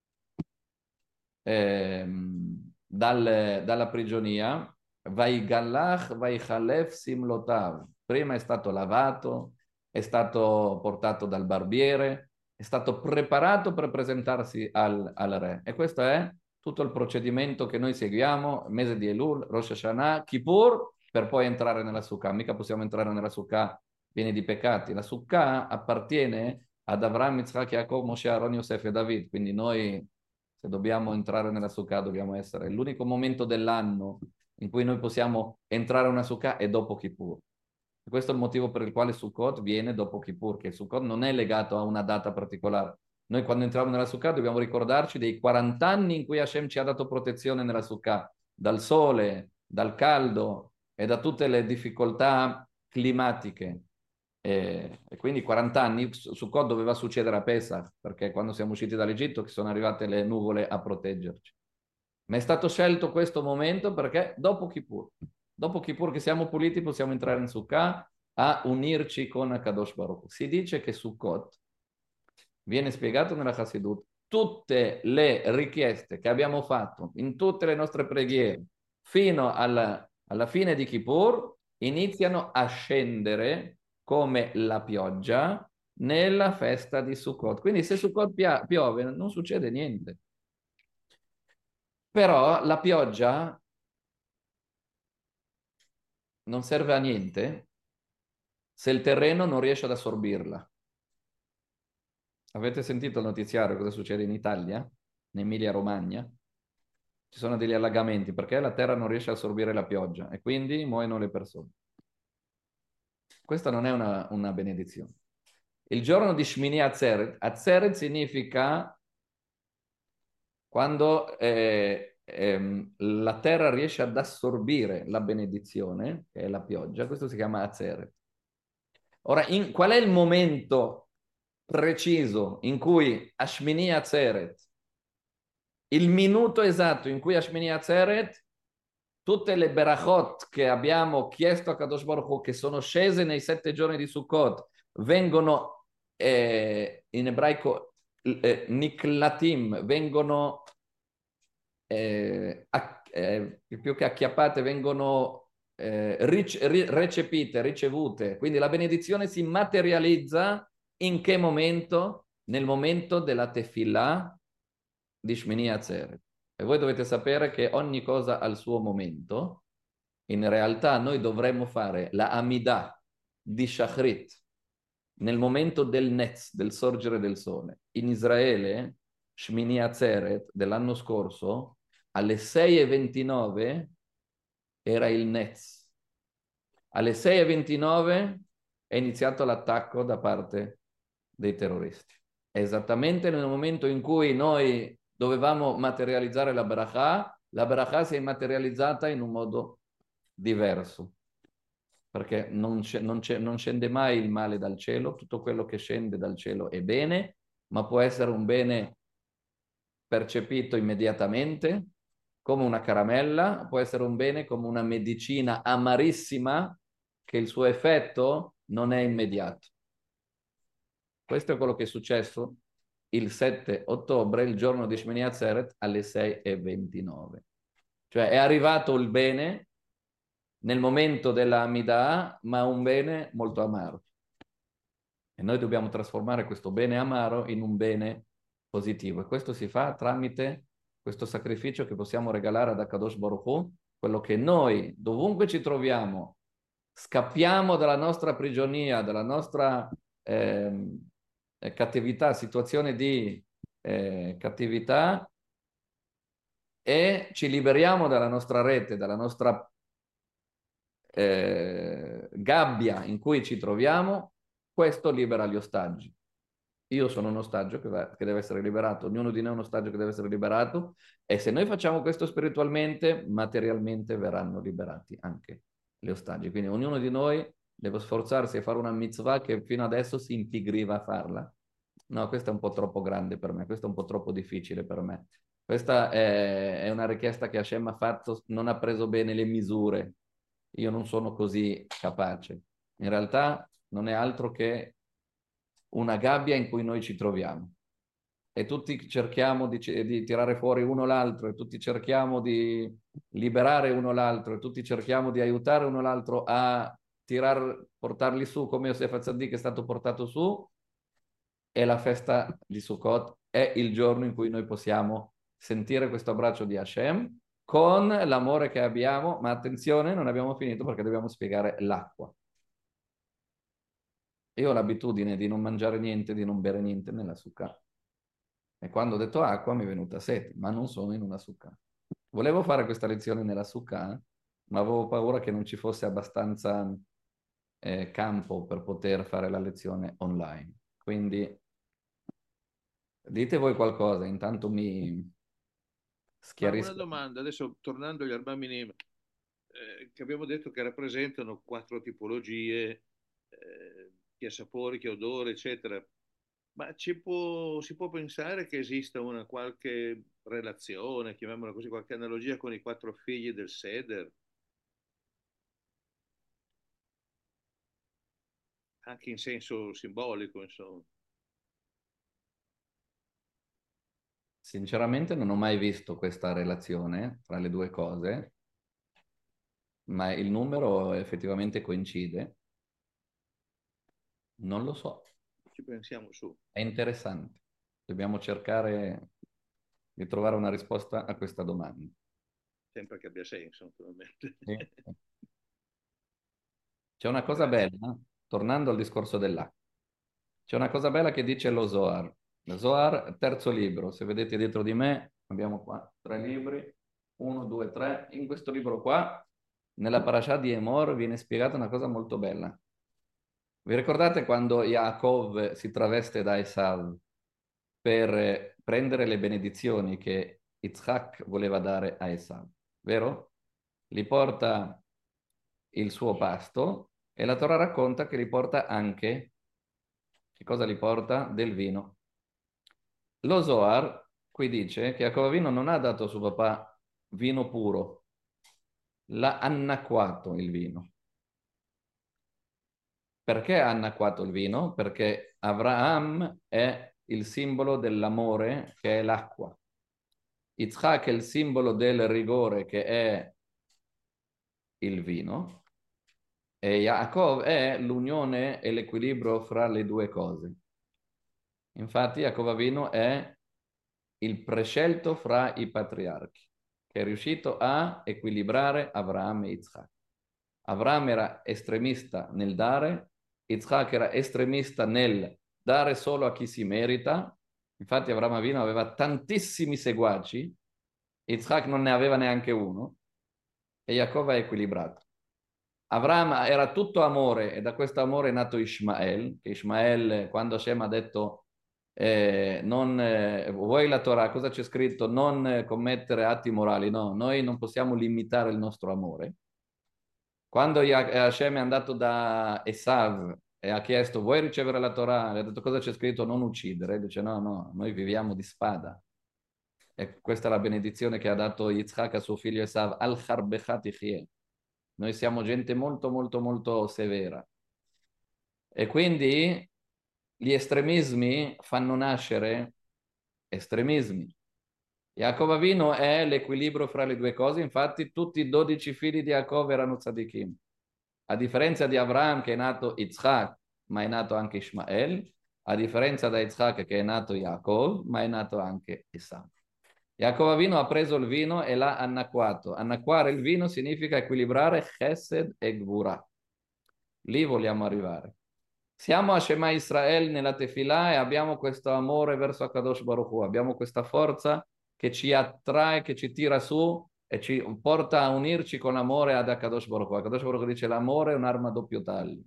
dalla prigionia, Vaigallach Vaichalef Simlotav. Prima è stato lavato, è stato portato dal barbiere, è stato preparato per presentarsi al re. E questo è tutto il procedimento che noi seguiamo, mese di Elul, Rosh Hashanah, Kippur, per poi entrare nella Sukkah. Mica possiamo entrare nella Sukkah pieni di peccati. La Sukkah appartiene ad Avraham, Yitzhak, Yaakov, Moshe, Aaron, Yosef e David. Quindi noi, Se dobbiamo entrare nella Sukkah, dobbiamo essere. L'unico momento dell'anno in cui noi possiamo entrare a una Sukkah è dopo Kippur. E questo è il motivo per il quale Sukkot viene dopo Kippur, che Sukkot non è legato a una data particolare. Noi quando entriamo nella Sukkah dobbiamo ricordarci dei 40 anni in cui Hashem ci ha dato protezione nella Sukkah, dal sole, dal caldo e da tutte le difficoltà climatiche. E quindi 40 anni, Sukkot doveva succedere a Pesach, perché quando siamo usciti dall'Egitto che sono arrivate le nuvole a proteggerci. Ma è stato scelto questo momento perché dopo Kippur che siamo puliti possiamo entrare in Sukkah a unirci con Kadosh Baruch Hu. Si dice che Sukkot, viene spiegato nella Chassidut, tutte le richieste che abbiamo fatto in tutte le nostre preghiere fino alla fine di Kippur iniziano a scendere come la pioggia nella festa di Sukkot. Quindi se Sukkot piove non succede niente. Però la pioggia non serve a niente se il terreno non riesce ad assorbirla. Avete sentito il notiziario cosa succede in Italia, in Emilia-Romagna? Ci sono degli allagamenti perché la terra non riesce a assorbire la pioggia e quindi muoiono le persone. Questa non è una benedizione. Il giorno di Shmini Atzeret, Atzeret significa quando la terra riesce ad assorbire la benedizione, che è la pioggia, questo si chiama Atzeret. Ora, qual è il momento preciso in cui Ashmini Atzeret, il minuto esatto in cui Ashmini Atzeret, tutte le berachot che abbiamo chiesto a Kadosh Baruch Hu, che sono scese nei 7 giorni di Sukkot, vengono in ebraico niklatim, vengono più che acchiappate, vengono recepite, ricevute. Quindi la benedizione si materializza in che momento? Nel momento della tefillah di Shmini Atzeret. E voi dovete sapere che ogni cosa ha il suo momento. In realtà noi dovremmo fare la Amidah di Shachrit nel momento del Netz, del sorgere del sole. In Israele, Shmini Atzeret dell'anno scorso, alle 6:29 era il Netz. Alle 6:29 è iniziato l'attacco da parte dei terroristi. Esattamente nel momento in cui noi dovevamo materializzare la bracha si è materializzata in un modo diverso, perché non scende mai il male dal cielo, tutto quello che scende dal cielo è bene, ma può essere un bene percepito immediatamente, come una caramella, può essere un bene come una medicina amarissima, che il suo effetto non è immediato. Questo è quello che è successo il 7 ottobre, il giorno di Shmini Atzeret, alle 6:29. Cioè è arrivato il bene nel momento della Amidah, ma un bene molto amaro. E noi dobbiamo trasformare questo bene amaro in un bene positivo. E questo si fa tramite questo sacrificio che possiamo regalare ad Akadosh Baruch Hu, quello che noi, dovunque ci troviamo, scappiamo dalla nostra prigionia, dalla nostra cattività, situazione di cattività, e ci liberiamo dalla nostra rete, dalla nostra gabbia in cui ci troviamo, questo libera gli ostaggi. Io sono un ostaggio che deve essere liberato, ognuno di noi è un ostaggio che deve essere liberato, e se noi facciamo questo spiritualmente, materialmente verranno liberati anche gli ostaggi. Quindi ognuno di noi deve sforzarsi a fare una mitzvah che fino adesso si impigriva a farla. No, questa è un po' troppo grande per me, questo è un po' troppo difficile per me. Questa è una richiesta che Hashem ha fatto, non ha preso bene le misure. Io non sono così capace. In realtà non è altro che una gabbia in cui noi ci troviamo e tutti cerchiamo di tirare fuori uno l'altro, e tutti cerchiamo di liberare uno l'altro, e tutti cerchiamo di aiutare uno l'altro a portarli su come Yosef Tzaddik è stato portato su, e la festa di Sukkot è il giorno in cui noi possiamo sentire questo abbraccio di Hashem con l'amore che abbiamo, ma attenzione, non abbiamo finito perché dobbiamo spiegare l'acqua. Io ho l'abitudine di non mangiare niente, di non bere niente nella Sukkah. E quando ho detto acqua mi è venuta sete, ma non sono in una sukkah. Volevo fare questa lezione nella sukkah, ma avevo paura che non ci fosse abbastanza campo per poter fare la lezione online. Quindi dite voi qualcosa, intanto mi Ma una schiarisco. domanda, adesso tornando agli Armamini, che abbiamo detto che rappresentano quattro tipologie, che ha sapori, che odore, eccetera. Ma si può pensare che esista una qualche relazione, chiamiamola così, qualche analogia con i quattro figli del Seder, anche in senso simbolico, insomma. Sinceramente non ho mai visto questa relazione tra le due cose, ma il numero effettivamente coincide. Non lo so, Ci pensiamo su, è interessante. Dobbiamo cercare di trovare una risposta a questa domanda. sempre che abbia senso, naturalmente. Sì. C'è una cosa Grazie. bella, tornando al discorso dell'acqua, c'è una cosa bella che dice lo Zohar. Lo Zohar, terzo libro, se vedete dietro di me, abbiamo qua 3 libri, 1, 2, 3. In questo libro qua, nella parasha di Emor, viene spiegata una cosa molto bella. Vi ricordate quando Yaakov si traveste da Esav per prendere le benedizioni che Yitzhak voleva dare a Esav, vero? Gli porta il suo pasto e la Torah racconta che gli porta anche, che cosa gli porta? Del vino. Lo Zohar qui dice che Yaakov Avinu non ha dato a suo papà vino puro, l'ha annacquato il vino. Perché ha annacquato il vino? Perché Abraham è il simbolo dell'amore che è l'acqua. Yitzhak è il simbolo del rigore che è il vino e Yaakov è l'unione e l'equilibrio fra le due cose. Infatti Yaakov Avinu è il prescelto fra i patriarchi, che è riuscito a equilibrare Abraham e Yitzhak. Abraham era estremista nel dare, Yitzhak era estremista nel dare solo a chi si merita. Infatti Abraham Avinu aveva tantissimi seguaci, Yitzhak non ne aveva neanche uno, e Yaakov è equilibrato. Abraham era tutto amore e da questo amore è nato Ishmael, che Ishmael quando Hashem ha detto vuoi la Torah, cosa c'è scritto? Non commettere atti morali, no, noi non possiamo limitare il nostro amore. Quando Hashem è andato da Esav e ha chiesto vuoi ricevere la Torah? E ha detto cosa c'è scritto? Non uccidere. Dice no, no, noi viviamo di spada. E questa è la benedizione che ha dato Yitzhak a suo figlio Esav, al-Charbechat Ichie. Noi siamo gente molto, molto, molto severa. E quindi gli estremismi fanno nascere estremismi. Yaakov Avinu è l'equilibrio fra le due cose, infatti tutti i 12 figli di Yaakov erano tzadikim. A differenza di Abraham che è nato Yitzhak, ma è nato anche Ishmael, a differenza da Yitzhak che è nato Yaakov, ma è nato anche Esav. Yaakov Avinu ha preso il vino e l'ha annacquato. Annacquare il vino significa equilibrare Chesed e Gvura. Lì vogliamo arrivare. Siamo a Shema Israel nella Tefillah e abbiamo questo amore verso Akadosh Baruch Hu, abbiamo questa forza che ci attrae, che ci tira su e ci porta a unirci con l'amore ad Akadosh Baruch Hu. Akadosh Baruch Hu dice l'amore è un'arma a doppio taglio.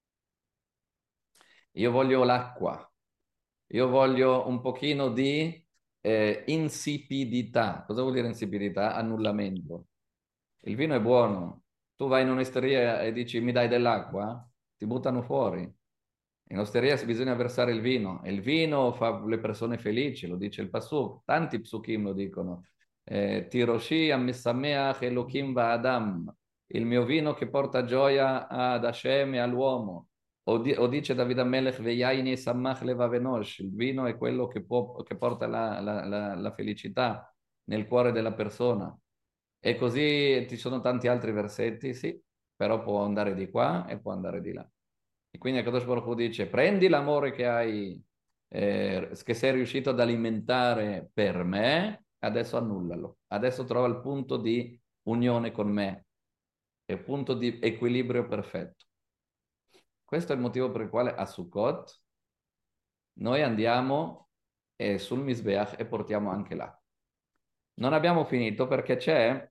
Io voglio l'acqua, io voglio un pochino di insipidità. Cosa vuol dire insipidità? Annullamento. Il vino è buono. Tu vai in un'osteria e dici mi dai dell'acqua? Ti buttano fuori. In osteria bisogna versare il vino e il vino fa le persone felici, lo dice il Pasuk. Tanti psukim lo dicono. Tiroshi ammisameach Elokim va'adam. Il mio vino che porta gioia ad Hashem e all'uomo. O dice David Amelech Veyaini Sammach Levavenosh. Il vino è quello che porta la felicità nel cuore della persona. E così ci sono tanti altri versetti, sì, però può andare di qua e può andare di là. E quindi Akadosh Baruch Hu dice, prendi l'amore che hai, che sei riuscito ad alimentare per me, adesso annullalo. Adesso trova il punto di unione con me, il punto di equilibrio perfetto. Questo è il motivo per il quale a Sukkot noi andiamo e sul Mizbeach e portiamo anche l'acqua. Non abbiamo finito perché c'è...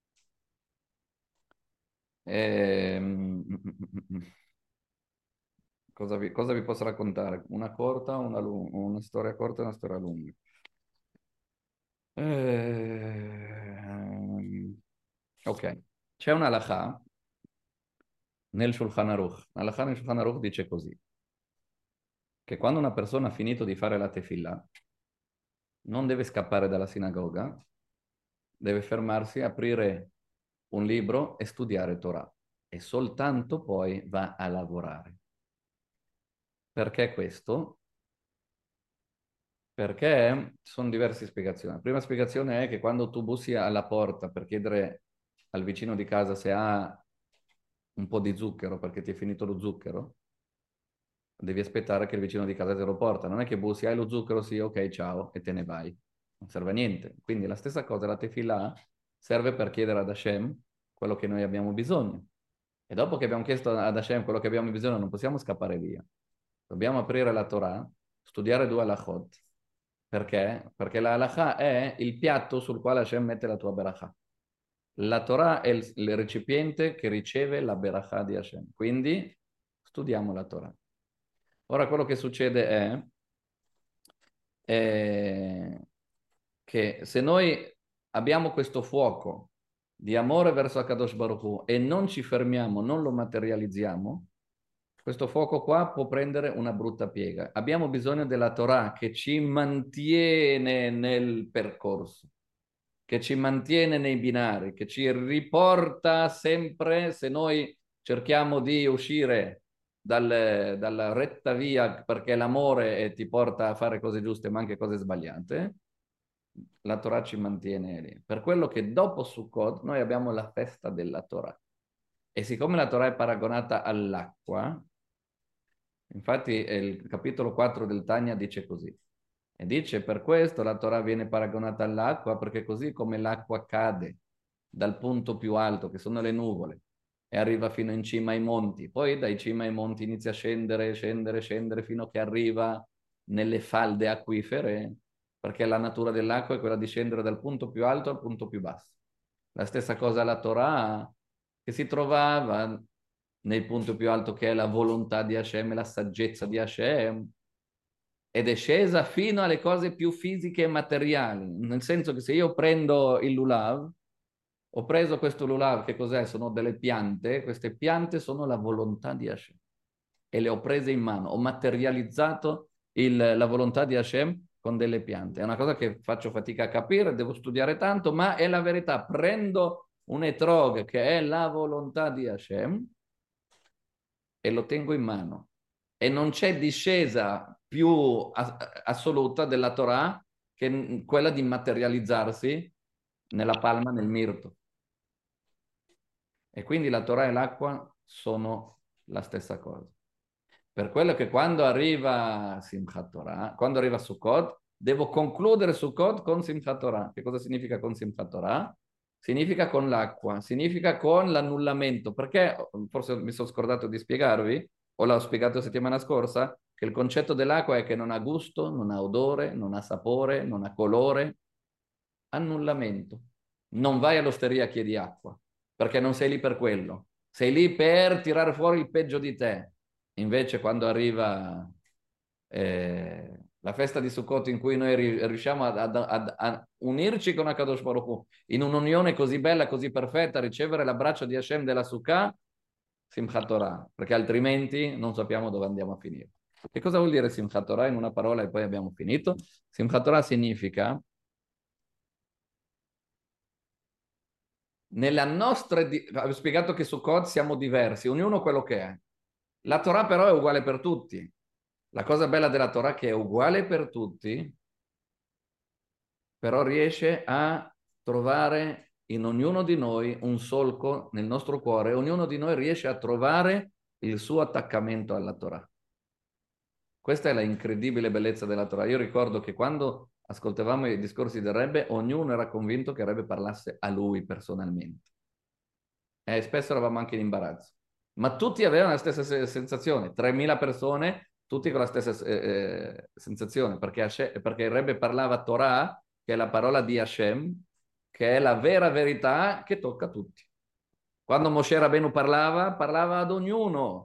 cosa vi posso raccontare? Una corta, una storia corta e una storia lunga. Ok, c'è una halakha nel Shulchan Aruch. La halakha nel Shulchan Aruch dice così, che quando una persona ha finito di fare la tefillah, non deve scappare dalla sinagoga, deve fermarsi, aprire un libro e studiare Torah. E soltanto poi va a lavorare. Perché questo? Perché ci sono diverse spiegazioni. La prima spiegazione è che quando tu bussi alla porta per chiedere al vicino di casa se ha un po' di zucchero perché ti è finito lo zucchero, devi aspettare che il vicino di casa te lo porta. Non è che bussi, hai lo zucchero? Sì, ok, ciao, e te ne vai. Non serve a niente. Quindi la stessa cosa, la tefillah serve per chiedere ad Hashem quello che noi abbiamo bisogno. E dopo che abbiamo chiesto ad Hashem quello che abbiamo bisogno, non possiamo scappare via. Dobbiamo aprire la Torah, studiare 2 halachot. Perché? Perché la halakha è il piatto sul quale Hashem mette la tua berachà. La Torah è il recipiente che riceve la berachà di Hashem. Quindi studiamo la Torah. Ora quello che succede è che se noi abbiamo questo fuoco di amore verso Akadosh Baruch Hu e non ci fermiamo, non lo materializziamo, questo fuoco qua può prendere una brutta piega. Abbiamo bisogno della Torah che ci mantiene nel percorso, che ci mantiene nei binari, che ci riporta sempre, se noi cerchiamo di uscire dalla retta via perché l'amore ti porta a fare cose giuste ma anche cose sbagliate, la Torah ci mantiene lì. Per quello che dopo Sukkot noi abbiamo la festa della Torah. E siccome la Torah è paragonata all'acqua, infatti il capitolo 4 del Tanya dice così. E dice, per questo la Torah viene paragonata all'acqua, perché così come l'acqua cade dal punto più alto, che sono le nuvole, e arriva fino in cima ai monti, poi dai cima ai monti inizia a scendere, scendere, scendere, fino a che arriva nelle falde acquifere, perché la natura dell'acqua è quella di scendere dal punto più alto al punto più basso. La stessa cosa la Torah, che si trovava nel punto più alto che è la volontà di Hashem e la saggezza di Hashem, ed è scesa fino alle cose più fisiche e materiali, nel senso che se io prendo il lulav, ho preso questo lulav, che cos'è? Sono delle piante, queste piante sono la volontà di Hashem e le ho prese in mano, ho materializzato la volontà di Hashem con delle piante. È una cosa che faccio fatica a capire, devo studiare tanto, ma è la verità. Prendo un etrog che è la volontà di Hashem e lo tengo in mano. E non c'è discesa più assoluta della Torah che quella di materializzarsi nella palma, nel mirto. E quindi la Torah e l'acqua sono la stessa cosa. Per quello che quando arriva Simchat Torah, quando arriva Sukkot, devo concludere Sukkot con Simchat Torah. Che cosa significa con Simchat Torah? Significa con l'acqua, significa con l'annullamento. Perché, forse mi sono scordato di spiegarvi, o l'ho spiegato la settimana scorsa, che il concetto dell'acqua è che non ha gusto, non ha odore, non ha sapore, non ha colore. Annullamento. Non vai all'osteria a chiedi acqua, perché non sei lì per quello. Sei lì per tirare fuori il peggio di te. Invece quando arriva la festa di Sukkot in cui noi riusciamo a unirci con Akadosh Baruch Hu in un'unione così bella, così perfetta, a ricevere l'abbraccio di Hashem della Sukkah, Simchat Torah, perché altrimenti non sappiamo dove andiamo a finire. Che cosa vuol dire Simchat Torah in una parola e poi abbiamo finito? Simchat Torah significa nella nostra... Ho spiegato che su Sukkot siamo diversi, ognuno quello che è. La Torah però è uguale per tutti. La cosa bella della Torah è che è uguale per tutti, però riesce a trovare in ognuno di noi un solco nel nostro cuore, ognuno di noi riesce a trovare il suo attaccamento alla Torah. Questa è la incredibile bellezza della Torah. Io ricordo che quando ascoltavamo i discorsi del Rebbe, ognuno era convinto che il Rebbe parlasse a lui personalmente. E spesso eravamo anche in imbarazzo. Ma tutti avevano la stessa sensazione. 3.000 persone, tutti con la stessa sensazione, perché il Rebbe parlava Torah, che è la parola di Hashem, che è la vera verità che tocca a tutti. Quando Moshe Rabbeinu parlava ad ognuno.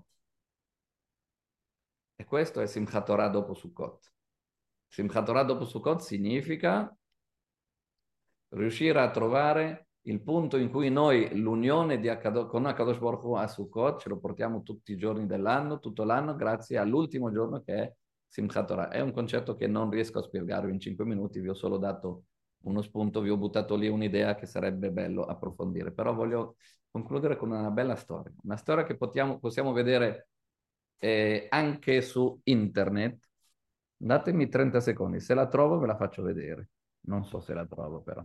E questo è Simchat Torah dopo Sukkot. Simchat Torah dopo Sukkot significa riuscire a trovare il punto in cui noi l'unione con Akadosh Baruch Hu a Sukkot ce lo portiamo tutti i giorni dell'anno, tutto l'anno, grazie all'ultimo giorno che è Simchat Torah. È un concetto che non riesco a spiegarvi in 5 minuti, vi ho solo dato uno spunto, vi ho buttato lì un'idea che sarebbe bello approfondire, però voglio concludere con una bella storia, una storia che possiamo vedere anche su internet. Datemi 30 secondi, se la trovo ve la faccio vedere, non so se la trovo però.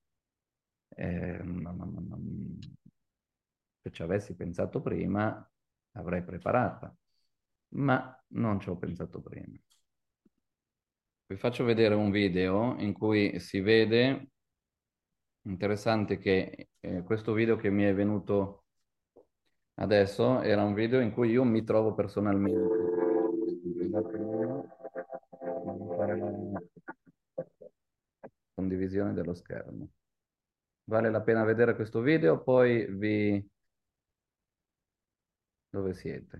Se ci avessi pensato prima avrei preparata, ma non ci ho pensato prima. Vi faccio vedere un video in cui si vede, interessante che questo video che mi è venuto adesso era un video in cui io mi trovo personalmente. Condivisione dello schermo. Vale la pena vedere questo video, poi vi... Dove siete?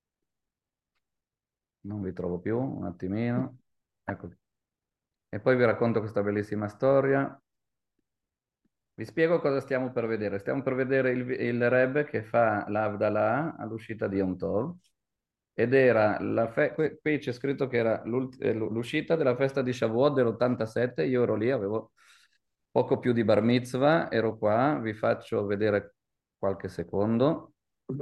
Non vi trovo più, un attimino. Ecco. E poi vi racconto questa bellissima storia. Vi spiego cosa stiamo per vedere. Stiamo per vedere il Rebbe che fa l'Avdalah all'uscita di Yom Tov. Ed era, qui c'è scritto che era l'uscita della festa di Shavuot dell'87. Io ero lì, avevo poco più di bar mitzvah, ero qua. Vi faccio vedere qualche secondo.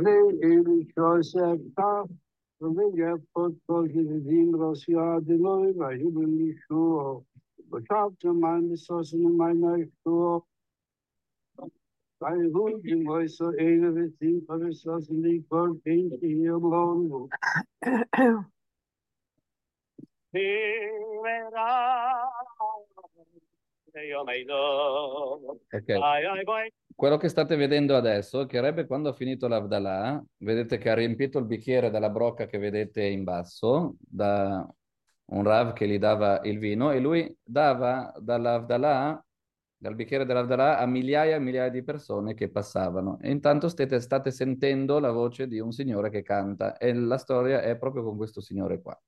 Okay. Quello che state vedendo adesso è che Rebbe, quando ha finito l'Avdalah, vedete che ha riempito il bicchiere dalla brocca che vedete in basso, da un Rav che gli dava il vino, e lui dava dall'Avdalah, dal bicchiere dell'Avdalah, a migliaia e migliaia di persone che passavano. E intanto state sentendo la voce di un signore che canta, e la storia è proprio con questo signore qua.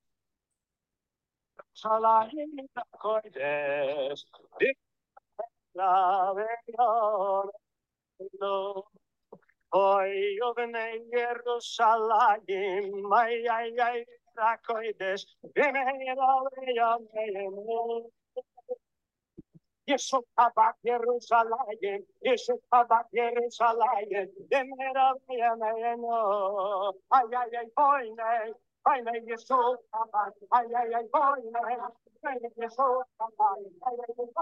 Hoy yo venei Jerusalem, ay ay ay, racoides, Yeshu Tabak Jerusalem, Yeshu Tabak Jerusalem, Demera Yemeno, ay ay ay, hoy nay, Yeshu Tabak, ay ay ay, hoy nay, Yeshu Tabak, ay ay ay,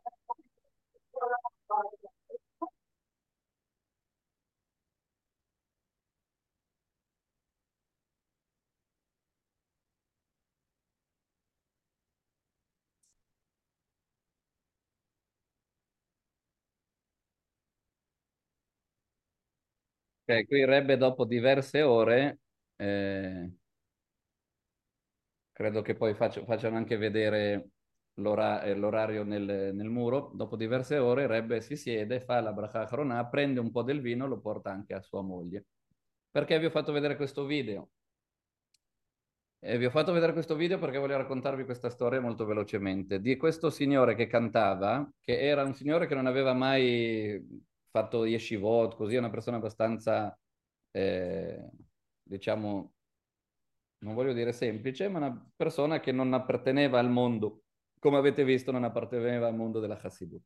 Qui Rebbe dopo diverse ore, credo che poi facciano anche vedere l'orario nel muro, dopo diverse ore Rebbe si siede, fa la bracha achrona, prende un po' del vino, lo porta anche a sua moglie. Perché vi ho fatto vedere questo video? Vi ho fatto vedere questo video perché voglio raccontarvi questa storia molto velocemente, di questo signore che cantava, che era un signore che non aveva mai fatto yeshivot, così, una persona abbastanza, diciamo, non voglio dire semplice, ma una persona che non apparteneva al mondo, come avete visto, non apparteneva al mondo della Hassidut.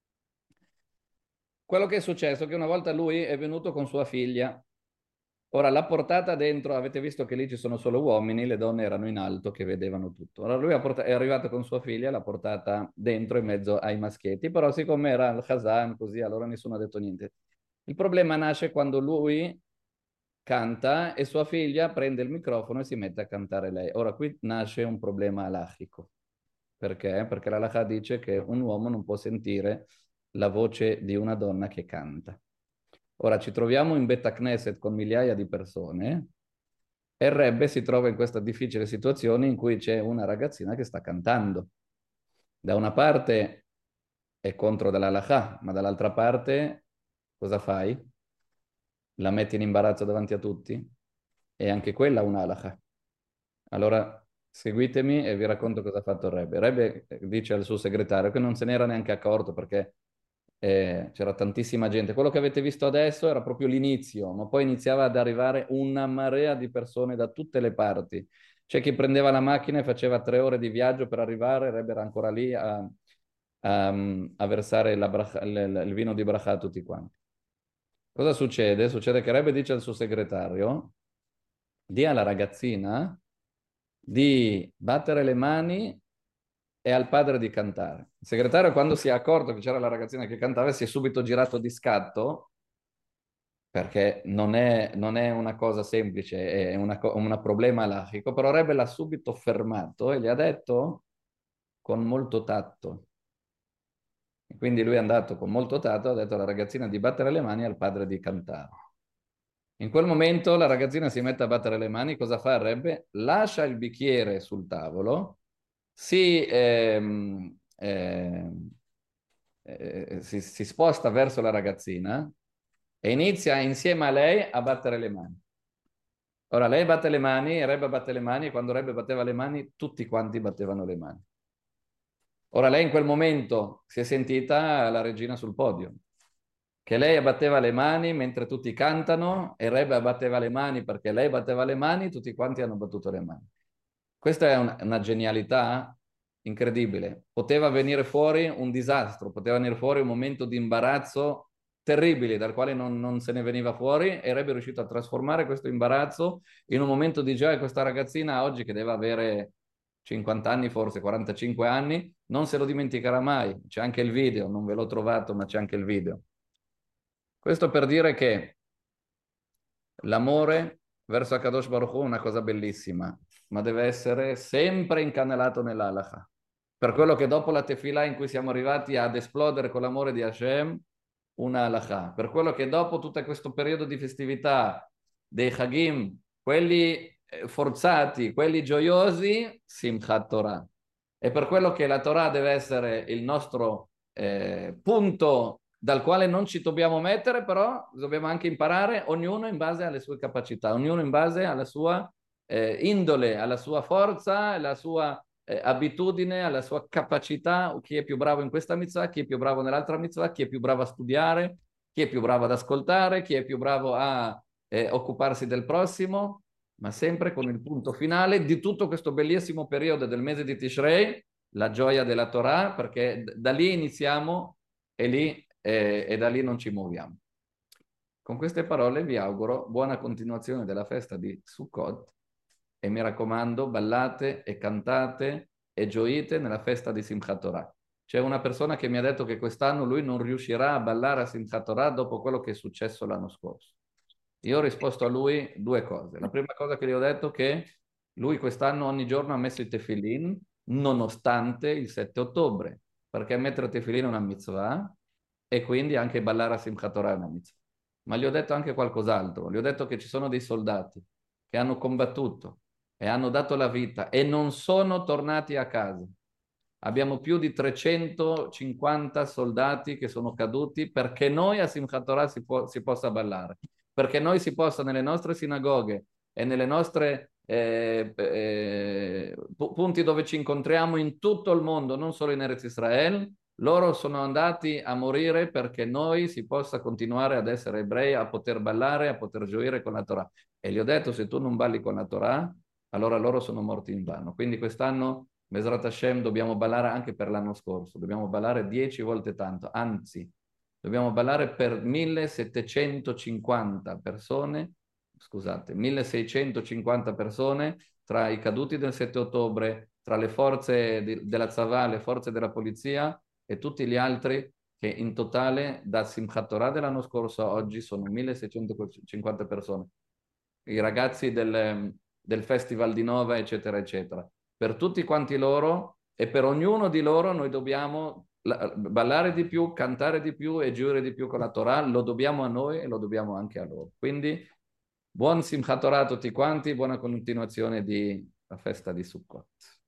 Quello che è successo è che una volta lui è venuto con sua figlia. Ora, l'ha portata dentro, avete visto che lì ci sono solo uomini, le donne erano in alto che vedevano tutto. Allora lui è arrivato con sua figlia, l'ha portata dentro in mezzo ai maschietti, però siccome era il Khazan, così, allora nessuno ha detto niente. Il problema nasce quando lui canta e sua figlia prende il microfono e si mette a cantare lei. Ora, qui nasce un problema halachico. Perché? Perché la halakha dice che un uomo non può sentire la voce di una donna che canta. Ora ci troviamo in Bet Knesset con migliaia di persone E il Rebbe si trova in questa difficile situazione in cui c'è una ragazzina che sta cantando. Da una parte è contro dall'halakha, ma dall'altra parte cosa fai? La metti in imbarazzo davanti a tutti? E anche quella è un'halakha. Allora seguitemi e vi racconto cosa ha fatto il Rebbe. Il Rebbe dice al suo segretario che non se n'era neanche accorto perché c'era tantissima gente. Quello che avete visto adesso era proprio l'inizio, ma poi iniziava ad arrivare una marea di persone da tutte le parti. C'è chi prendeva la macchina e faceva 3 ore di viaggio per arrivare, il Rebbe era ancora lì a versare il vino di Bracha a tutti quanti. Cosa succede? Succede che il Rebbe dice al suo segretario, di alla ragazzina di battere le mani e al padre di cantare. Il segretario, quando si è accorto che c'era la ragazzina che cantava, si è subito girato di scatto, perché non è una cosa semplice, è un problema halachico, però Rebbe l'ha subito fermato e gli ha detto con molto tatto. E quindi lui è andato con molto tatto, ha detto alla ragazzina di battere le mani e al padre di cantare. In quel momento la ragazzina si mette a battere le mani, cosa fa il Rebbe? Lascia il bicchiere sul tavolo, si sposta verso la ragazzina e inizia insieme a lei a battere le mani. Ora lei batte le mani, il Rebbe batte le mani e quando il Rebbe batteva le mani tutti quanti battevano le mani. Ora lei in quel momento si è sentita la regina sul podio, che lei batteva le mani mentre tutti cantano e Rebbe batteva le mani perché lei batteva le mani, tutti quanti hanno battuto le mani. Questa è una genialità incredibile. Poteva venire fuori un disastro, poteva venire fuori un momento di imbarazzo terribile dal quale non se ne veniva fuori e Rebbe è riuscito a trasformare questo imbarazzo in un momento di gioia. Questa ragazzina oggi che deve avere 50 anni, forse 45 anni, non se lo dimenticherà mai. C'è anche il video, non ve l'ho trovato, ma c'è anche il video. Questo per dire che l'amore verso Akadosh Baruch Hu è una cosa bellissima, ma deve essere sempre incanalato nell'halakha. Per quello che dopo la tefillah in cui siamo arrivati ad esplodere con l'amore di Hashem, una halakha. Per quello che dopo tutto questo periodo di festività, dei Hagim, quelli forzati, quelli gioiosi, Simchat Torah. E per quello che la Torah deve essere il nostro punto dal quale non ci dobbiamo mettere, però dobbiamo anche imparare, ognuno in base alle sue capacità, ognuno in base alla sua indole, alla sua forza, alla sua abitudine, alla sua capacità, chi è più bravo in questa mitzvah, chi è più bravo nell'altra mitzvah, chi è più bravo a studiare, chi è più bravo ad ascoltare, chi è più bravo a occuparsi del prossimo, ma sempre con il punto finale di tutto questo bellissimo periodo del mese di Tishrei, la gioia della Torah, perché da lì iniziamo e da lì non ci muoviamo. Con queste parole vi auguro buona continuazione della festa di Sukkot e mi raccomando, ballate e cantate e gioite nella festa di Simchat Torah. C'è una persona che mi ha detto che quest'anno lui non riuscirà a ballare a Simchat Torah dopo quello che è successo l'anno scorso. Io ho risposto a lui 2 cose. La prima cosa che gli ho detto è che lui quest'anno ogni giorno ha messo i tefillin nonostante il 7 ottobre, perché mettere tefillin è una mitzvah e quindi anche ballare a Simchat Torah è una mitzvah. Ma gli ho detto anche qualcos'altro. Gli ho detto che ci sono dei soldati che hanno combattuto e hanno dato la vita e non sono tornati a casa. Abbiamo più di 350 soldati che sono caduti perché noi a Simchat Torah si possa ballare, perché noi si possa nelle nostre sinagoghe e nelle nostre punti dove ci incontriamo in tutto il mondo, non solo in Eretz Israel, loro sono andati a morire perché noi si possa continuare ad essere ebrei, a poter ballare, a poter gioire con la Torah. E gli ho detto, se tu non balli con la Torah, allora loro sono morti invano. Quindi quest'anno, Bezrat Hashem, dobbiamo ballare anche per l'anno scorso, dobbiamo ballare 10 volte tanto, anzi, dobbiamo ballare per 1750 persone, scusate, 1650 persone tra i caduti del 7 ottobre, tra le forze della Tzavà, le forze della polizia e tutti gli altri che in totale da Simchat Torah dell'anno scorso a oggi sono 1650 persone. I ragazzi del Festival di Nova, eccetera, eccetera. Per tutti quanti loro e per ognuno di loro noi dobbiamo ballare di più, cantare di più e giurare di più con la Torah, lo dobbiamo a noi e lo dobbiamo anche a loro. Quindi Buon Simchat Torah a tutti quanti, buona continuazione di la festa di Sukkot.